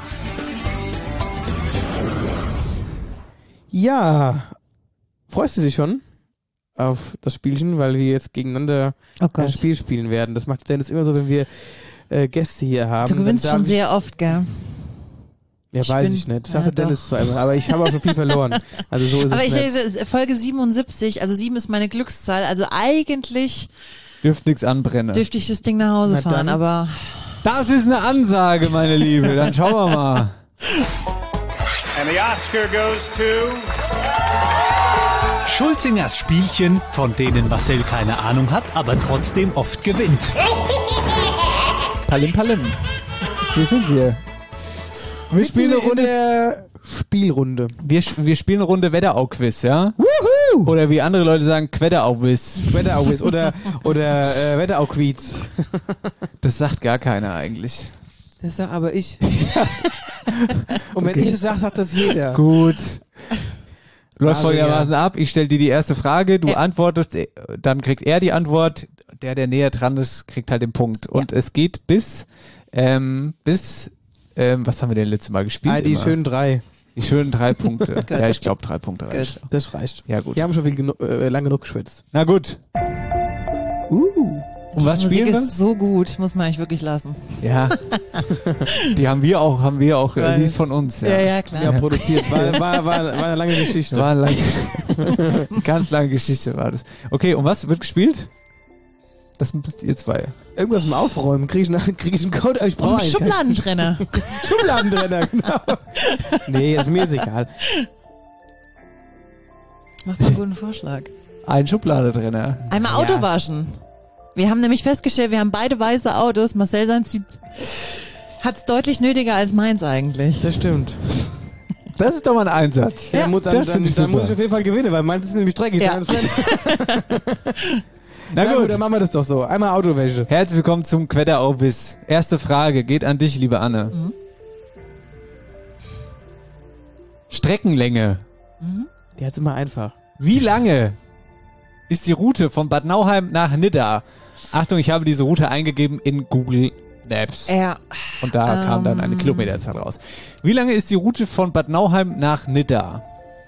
Ja, freust du dich schon auf das Spielchen, weil wir jetzt gegeneinander Oh ein Gott. Spiel spielen werden? Das macht Dennis immer so, wenn wir äh, Gäste hier haben. Du gewinnst Dann darf schon ich, sehr oft, gell? Ja, Ich weiß bin- ich nicht. Das Ja, sagte Dennis doch. zwar immer, aber ich habe auch schon viel verloren. Also so ist Aber es ich, nicht. äh, Folge siebenundsiebzig, also sieben ist meine Glückszahl, also eigentlich Dürft nichts anbrennen. dürfte ich das Ding nach Hause Na fahren, dann. aber Das ist eine Ansage, meine Liebe. Dann schauen wir mal. And the Oscar goes to... Schulzingers Spielchen, von denen Marcel keine Ahnung hat, aber trotzdem oft gewinnt. Palim Palim. Hier sind wir. Wir spielen eine in Runde. der Spielrunde. Wir, wir spielen eine Runde Wetterau-Quiz, ja? Wuhu! Oder wie andere Leute sagen, Quetterau-Quiz. Wetterau-Quiz oder, oder äh, Wetterau-Quiz. Das sagt gar keiner eigentlich. Das sag aber ich. Und wenn ich es sage, sagt das jeder. Gut. Läuft Also, folgendermaßen ab. Ich stelle dir die erste Frage, du Ja. antwortest, äh, dann kriegt er die Antwort. Der, der näher dran ist, kriegt halt den Punkt. Und es geht bis, ähm, bis, ähm, was haben wir denn letztes Mal gespielt? Ah, die immer? schönen drei. Die schönen drei Punkte. Ja, ich glaube, drei Punkte reicht. Das reicht. Ja, gut. Die haben schon viel genu äh, lang genug geschwitzt. Na gut. Uh. Und was die Musik spielen wir? ist so gut, muss man eigentlich wirklich lassen. Ja. Die haben wir auch, haben wir auch, äh, Weiß. die ist von uns. Ja, Ja, ja, klar. Ja, produziert. War, war, war, war eine lange Geschichte. War eine lange, ganz lange Geschichte war das. Okay, und was wird gespielt? Das müsst ihr zwei. Irgendwas im Aufräumen. Krieg ich, einen- krieg ich einen Code? Aber ich brauche Um einen. Schubladentrenner. Schubladentrenner, genau. Nee, ist mir ist egal. Mach mal einen guten Vorschlag. Ein Schubladetrenner. Einmal Auto Ja. waschen. Wir haben nämlich festgestellt, wir haben beide weiße Autos. Marcel seins hat es deutlich nötiger als meins eigentlich. Das stimmt. Das ist doch mal ein Einsatz. Ja, dann, dann, das dann, finde ich dann muss super. ich auf jeden Fall gewinnen, weil meins ist nämlich dreckig. Ja. Na Na gut. gut, dann machen wir das doch so. Einmal Autowäsche. Herzlich willkommen zum Quetteraubiss. Erste Frage geht an dich, liebe Anne. Mhm. Streckenlänge. Mhm. Die hat's immer einfach. Wie lange ist die Route von Bad Nauheim nach Nidda? Achtung, ich habe diese Route eingegeben in Google Maps. Ja. Und da Ähm. kam dann eine Kilometerzahl raus. Wie lange ist die Route von Bad Nauheim nach Nidda?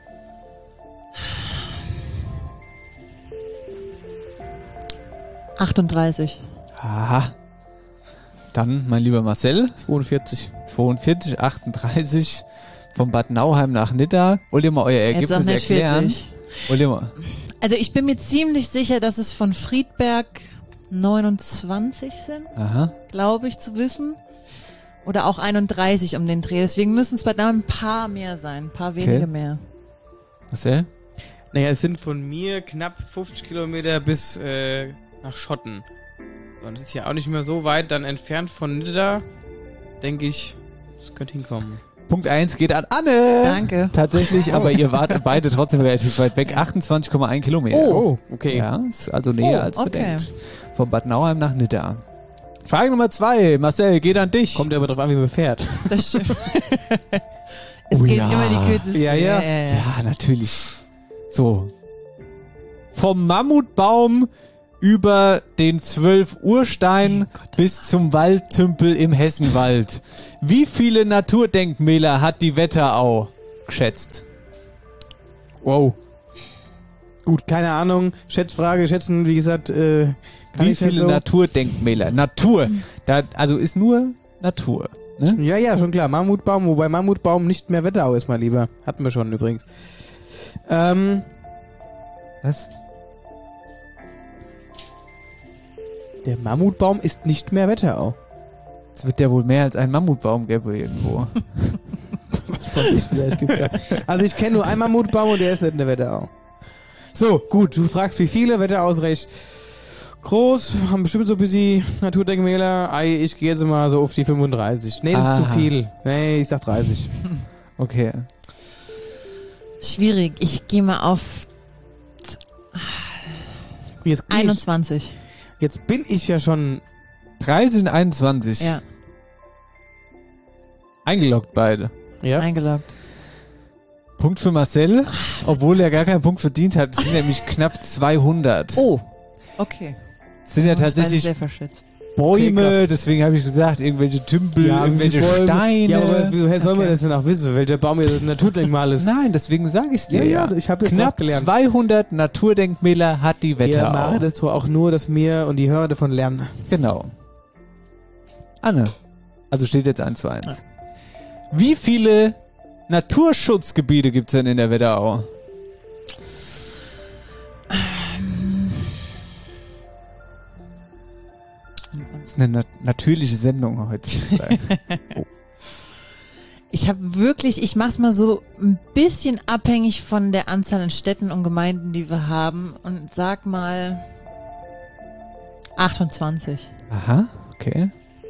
achtunddreißig. Aha. Dann, mein lieber Marcel. zweiundvierzig. zweiundvierzig, achtunddreißig. Von Bad Nauheim nach Nidda. Wollt ihr mal euer Jetzt sag Ergebnis nicht erklären? vierzig. Wollt ihr mal? Also ich bin mir ziemlich sicher, dass es von Friedberg neunundzwanzig sind, Aha. glaube ich zu wissen. Oder auch einunddreißig um den Dreh. Deswegen müssen es bei da ein paar mehr sein. Ein paar wenige Okay. mehr. Marcel? Naja, es sind von mir knapp fünfzig Kilometer bis äh, nach Schotten. Und es ist ja auch nicht mehr so weit dann entfernt von Nidda. Denke ich, das könnte hinkommen. Punkt eins geht an Anne. Danke. Tatsächlich, Oh. aber ihr wart beide trotzdem relativ weit weg. achtundzwanzig Komma eins Kilometer. Oh, okay. Ja, ist also näher Oh, als okay. bedenkt. Von Bad Nauheim nach Nidda. Frage Nummer zwei. Marcel, geht an dich. Kommt aber drauf an, wie man fährt. Das stimmt. Es Oh geht ja. immer die kürzeste. Ja, ja. ja, ja. Ja, natürlich. So. Vom Mammutbaum über den Zwölf-Urstein bis zum Waldtümpel im Hessenwald. Wie viele Naturdenkmäler hat die Wetterau geschätzt? Wow. Gut, keine Ahnung. Schätzfrage, schätzen, wie gesagt, äh, kann Wie ich nicht viele so. Naturdenkmäler? Natur. Da, also ist nur Natur. Ne? Ja, ja, schon klar. Mammutbaum, wobei Mammutbaum nicht mehr Wetterau ist, mein Lieber. Hatten wir schon übrigens. Ähm, Was? der Mammutbaum ist nicht mehr Wetterau. Es wird ja wohl mehr als ein Mammutbaum gäbe irgendwo. Was weiß ich, vielleicht gibt's ja. Also ich kenne nur einen Mammutbaum und der ist nicht in der Wetterau. So, gut, du fragst wie viele, Wetterau ist recht groß, haben bestimmt so ein bisschen Naturdenkmäler. Ei, ich gehe jetzt mal so auf die fünfunddreißig. Nee, das ist Aha. zu viel. Nee, ich sag dreißig. Okay. Schwierig. Ich gehe mal auf Jetzt bin, ich, einundzwanzig. jetzt bin ich ja schon... dreißig und einundzwanzig. Ja, Eingeloggt beide. Ja? eingeloggt. Punkt für Marcel, obwohl er gar keinen Punkt verdient hat. Es sind nämlich knapp zweihundert. Oh, okay. Es sind ja Uns beide tatsächlich sehr verschätzt. Bäume, Okay, krass. deswegen habe ich gesagt, irgendwelche Tümpel, irgendwelche wie Bäume- Steine. Ja, aber woher soll man Okay. das denn auch wissen, welcher Baum jetzt ein Naturdenkmal ist? Nein, deswegen sage ich es dir Ja, ja. ja, ich hab jetzt was Knapp gelernt. zweihundert Naturdenkmäler hat die Wir Wetterau. machen das doch auch nur, dass wir und die Hörer davon lernen. Genau. Anne. Also steht jetzt eins zu eins. Wie viele Naturschutzgebiete gibt's denn in der Wetterau? Das ist eine nat natürliche Sendung heute. Oh. Ich habe wirklich, ich mach's mal so ein bisschen abhängig von der Anzahl an Städten und Gemeinden, die wir haben und sag mal achtundzwanzig. Aha, okay.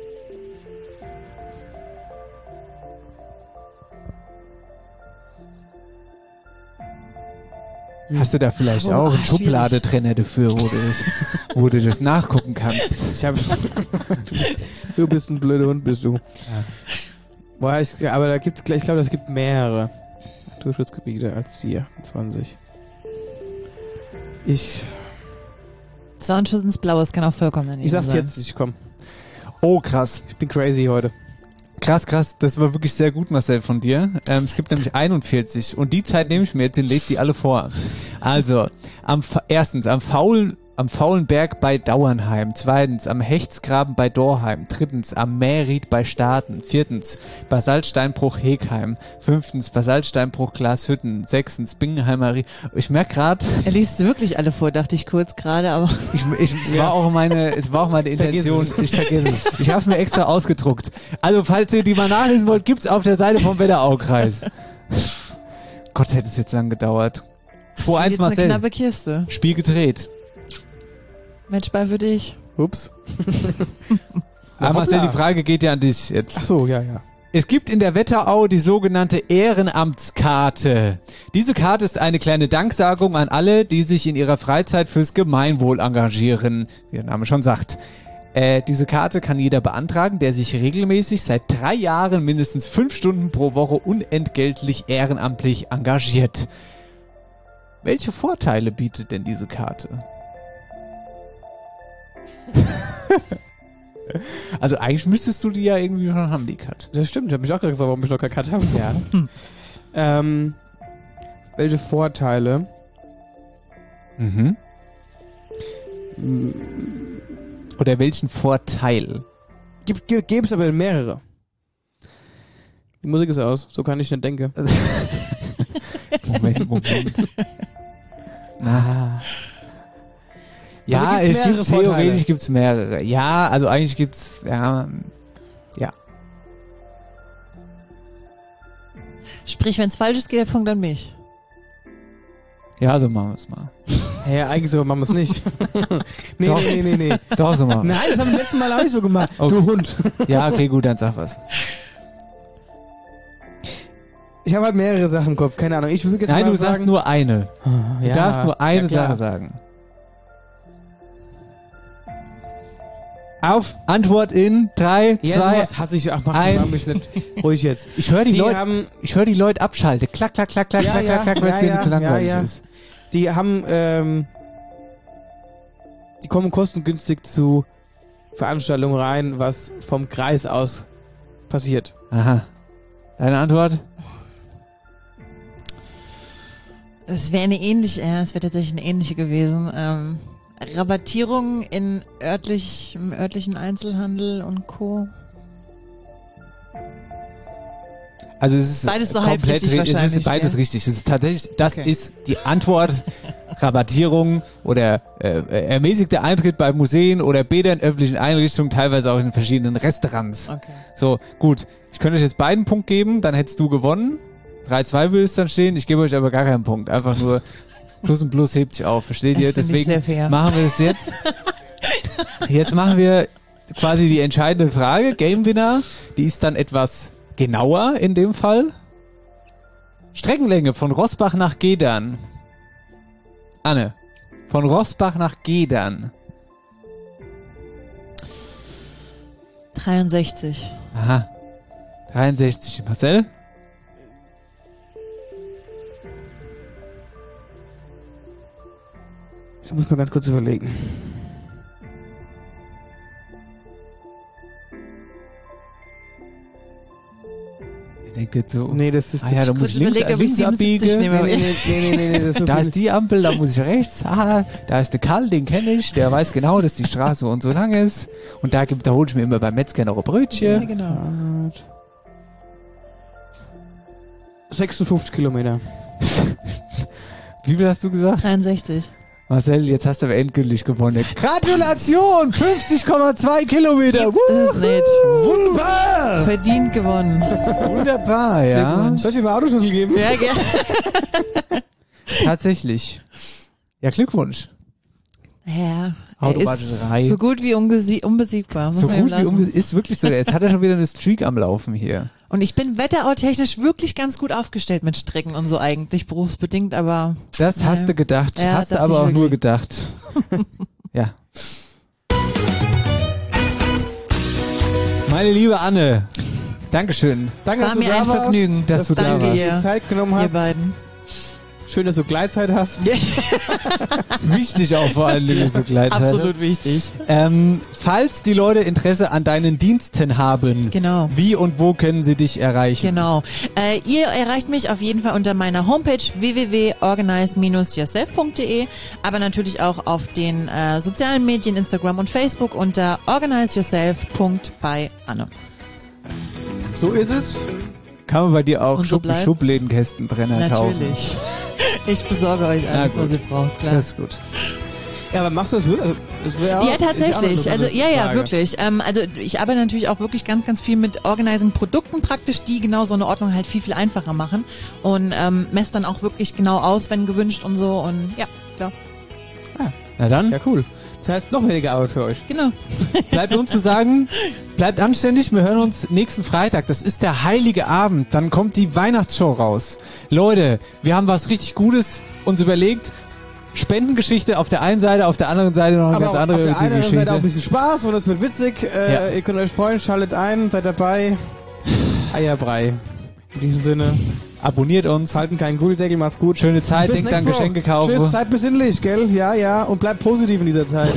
Hast du da vielleicht Oh, auch einen schwierig. Schubladetrenner dafür, wo du das, wo du das nachgucken kannst? Ich hab, du, bist, du bist ein blöder Hund, bist du. Ja. Boah, ich, aber da gibt's, ich glaube, es gibt mehrere Naturschutzgebiete als die zwanzig. Ich, Das war ein Schuss ins Blaue, es kann auch vollkommen daneben ich sag sein. vierzig, komm. Oh, krass. Ich bin crazy heute. Krass, krass. Das war wirklich sehr gut, Marcel, von dir. Ähm, es gibt nämlich einundvierzig. Und die Zeit nehme ich mir jetzt, den legt die alle vor. Also, am, Fa- erstens, am faulen, am faulen Berg bei Dauernheim. Zweitens, am Hechtsgraben bei Dorheim. Drittens, am Mähried bei Staaten. Viertens, Basaltsteinbruch Hegheim. Fünftens, Basaltsteinbruch Glashütten. Sechstens, Bingenheimer Rie. Ich merke gerade, Er liest wirklich alle vor, dachte ich kurz gerade, aber ich, ich, es war auch meine, es war auch meine Vergiss Intention. Ich vergesse es. Ich habe es mir extra ausgedruckt. Also, falls ihr die mal nachlesen wollt, gibt's auf der Seite vom Wetteraukreis. Gott, hätte es jetzt lang gedauert. zwei eins Marcel. Eine knappe Kiste. Spiel gedreht. Matchball für dich. Ups. Aber Marcel, die Frage geht ja an dich jetzt. Ach so, ja, ja. Es gibt in der Wetterau die sogenannte Ehrenamtskarte. Diese Karte ist eine kleine Danksagung an alle, die sich in ihrer Freizeit fürs Gemeinwohl engagieren, wie der Name schon sagt. Äh, diese Karte kann jeder beantragen, der sich regelmäßig seit drei Jahren mindestens fünf Stunden pro Woche unentgeltlich ehrenamtlich engagiert. Welche Vorteile bietet denn diese Karte? Also eigentlich müsstest du die ja irgendwie schon haben, die Cut. Das stimmt, ich habe mich auch gerade gefragt, warum ich noch keine Cut habe. Ja. ähm, welche Vorteile? Mhm. Oder welchen Vorteil? Gibt gibt es aber mehrere. Die Musik ist aus, so kann ich nicht denken. Moment, Moment. Na. Ja, Also es gibt Vorteile. theoretisch gibt's mehrere. Ja, also eigentlich gibt's ja ja. Sprich, wenn es falsch ist, geht der Punkt an mich. Ja, so machen wir es mal. Ja, eigentlich so machen wir es nicht. nee, Doch. nee, nee, nee, nee. Doch, so machen wir. Nein, das haben wir letzten Mal auch nicht so gemacht. Okay. Du Hund. Ja, okay, gut, dann sag was. Ich habe halt mehrere Sachen im Kopf, keine Ahnung. Ich würde jetzt Nein, mal du sagen, sagst nur eine. Du ja, darfst nur eine ja, klar. Sache sagen. Auf Antwort in drei, Ja, zwei, sowas hasse ich. Ach, mach, eins. mach mich nicht ruhig jetzt. Ich höre die, Die Leute, haben- ich höre die Leute abschalten. Klack, klack, klack, klack, Ja, klack, ja, klack, klack, weil ja, es dir ja, nicht zu langweilig ja, ja. ist. Die haben, ähm, die kommen kostengünstig zu Veranstaltungen rein, was vom Kreis aus passiert. Aha. Deine Antwort? Es wäre eine ähnliche, ja, es wäre tatsächlich eine ähnliche gewesen. Ähm, Rabattierung in örtlich, im örtlichen Einzelhandel und Co. Also es ist Beides so komplett halbrichtig ri- es ist wahrscheinlich, beides ja. richtig. Es ist tatsächlich, das Okay. ist die Antwort. Rabattierung oder äh, ermäßigter Eintritt bei Museen oder Bädern, öffentlichen Einrichtungen, teilweise auch in verschiedenen Restaurants. Okay. So, gut. Ich könnte euch jetzt beiden einen Punkt geben, dann hättest du gewonnen. drei zwei würde es dann stehen. Ich gebe euch aber gar keinen Punkt. Einfach nur Plus und Plus hebt sich auf. Versteht Das ihr? finde ich Deswegen sehr fair. machen wir es jetzt. Jetzt machen wir quasi die entscheidende Frage. Game Winner, die ist dann etwas genauer in dem Fall. Streckenlänge von Rossbach nach Gedern. Anne, von Rossbach nach Gedern. dreiundsechzig. Aha. dreiundsechzig. Marcel? Ich muss mal ganz kurz überlegen. Ihr denkt jetzt so. Nee, das ist Ah ja, da muss ich links, überlegt, ob ich links abbiegen. siebenundsiebzig nehme. Nee, nee, nee, nee, nee, nee, das ist so Da viel. ist die Ampel, da muss ich rechts. Ah, da ist der Karl, den kenne ich. Der weiß genau, dass die Straße so und so lang ist. Und da gibt, da hole ich mir immer beim Metzger noch ein Brötchen. Ja, genau. sechsundfünfzig Kilometer. Wie viel hast du gesagt? dreiundsechzig. Marcel, jetzt hast du aber endgültig gewonnen. Gratulation! fünfzig Komma zwei Kilometer. Gibt es nicht. Wunderbar! Verdient gewonnen. Wunderbar, ja. Soll ich dir mal Autoschlüssel geben? Ja, gerne. Tatsächlich. Ja, Glückwunsch. Ja, er Automatischerei. ist so gut wie ungesi- unbesiegbar. Muss So man ihm gut wie lassen. um, ist wirklich so. Jetzt hat er schon wieder eine Streak am Laufen hier. Und ich bin wetterau-technisch wirklich ganz gut aufgestellt mit Strecken und so eigentlich, berufsbedingt, aber... Das naja. hast du gedacht. Ja, hast du dachte aber ich auch nur wirklich. gedacht. Ja. Meine liebe Anne, Dankeschön. Danke, War dass du mir da ein warst, Vergnügen. dass du da Danke warst. ihr, die Zeit genommen ihr hast. beiden. Schön, dass du Gleitzeit hast. Wichtig auch vor allen Dingen so gleich. Absolut wichtig. Ähm, falls die Leute Interesse an deinen Diensten haben, Genau. wie und wo können sie dich erreichen? Genau. Äh, ihr erreicht mich auf jeden Fall unter meiner Homepage w w w punkt organize dash yourself punkt d e, aber natürlich auch auf den äh, sozialen Medien, Instagram und Facebook unter organize yourself punkt by Anne. So ist es. Kann man bei dir auch Und so Schub bleibt's. Schublädenkästentrenner kaufen? Natürlich. Ich besorge euch alles, Na was gut. ihr braucht, klar. Das ist gut. Ja, aber machst du das wirklich? Also, das wär, ja, tatsächlich. Also ja, ja, Frage. wirklich. Ähm, also ich arbeite natürlich auch wirklich ganz, ganz viel mit Organizing-Produkten praktisch, die genau so eine Ordnung halt viel, viel einfacher machen und ähm, messe dann auch wirklich genau aus, wenn gewünscht und so und ja, klar. Ah, Na dann. ja, cool. Das heißt, noch weniger Arbeit für euch. Genau. Bleibt uns zu sagen, bleibt anständig, wir hören uns nächsten Freitag, das ist der heilige Abend, dann kommt die Weihnachtsshow raus. Leute, wir haben was richtig Gutes uns überlegt, Spendengeschichte auf der einen Seite, auf der anderen Seite noch eine Aber ganz auf andere der einen Geschichte. Seite auch ein bisschen Spaß und es wird witzig. Äh, Ja. Ihr könnt euch freuen, schaltet ein, seid dabei. Eierbrei. In diesem Sinne, Abonniert uns. halten keinen Gullideckel, macht's gut. Schöne Zeit, Bis denkt an nächste Woche. Geschenke kaufen. Tschüss, seid besinnlich, gell? Ja, ja. Und bleibt positiv in dieser Zeit.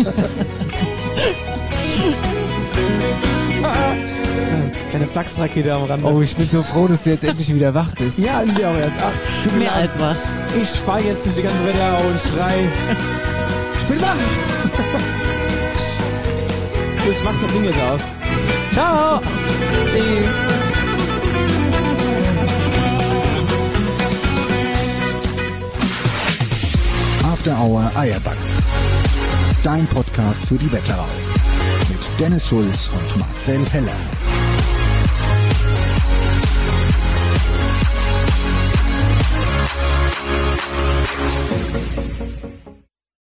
Kleine Flachsrakete am Rande. Oh, ich bin so froh, dass du jetzt endlich wieder wach bist. Ja, ich auch erst. Ach, tut mir Mehr leid. als wach. Ich fahr jetzt durch die ganze Wetterau und schrei. Ich bin wach! Ich mach das Ding jetzt aus. Ciao! Tschüss. After Hour Eierbacke. Dein Podcast für die Wetterau. Mit Dennis Schulz und Marcel Heller.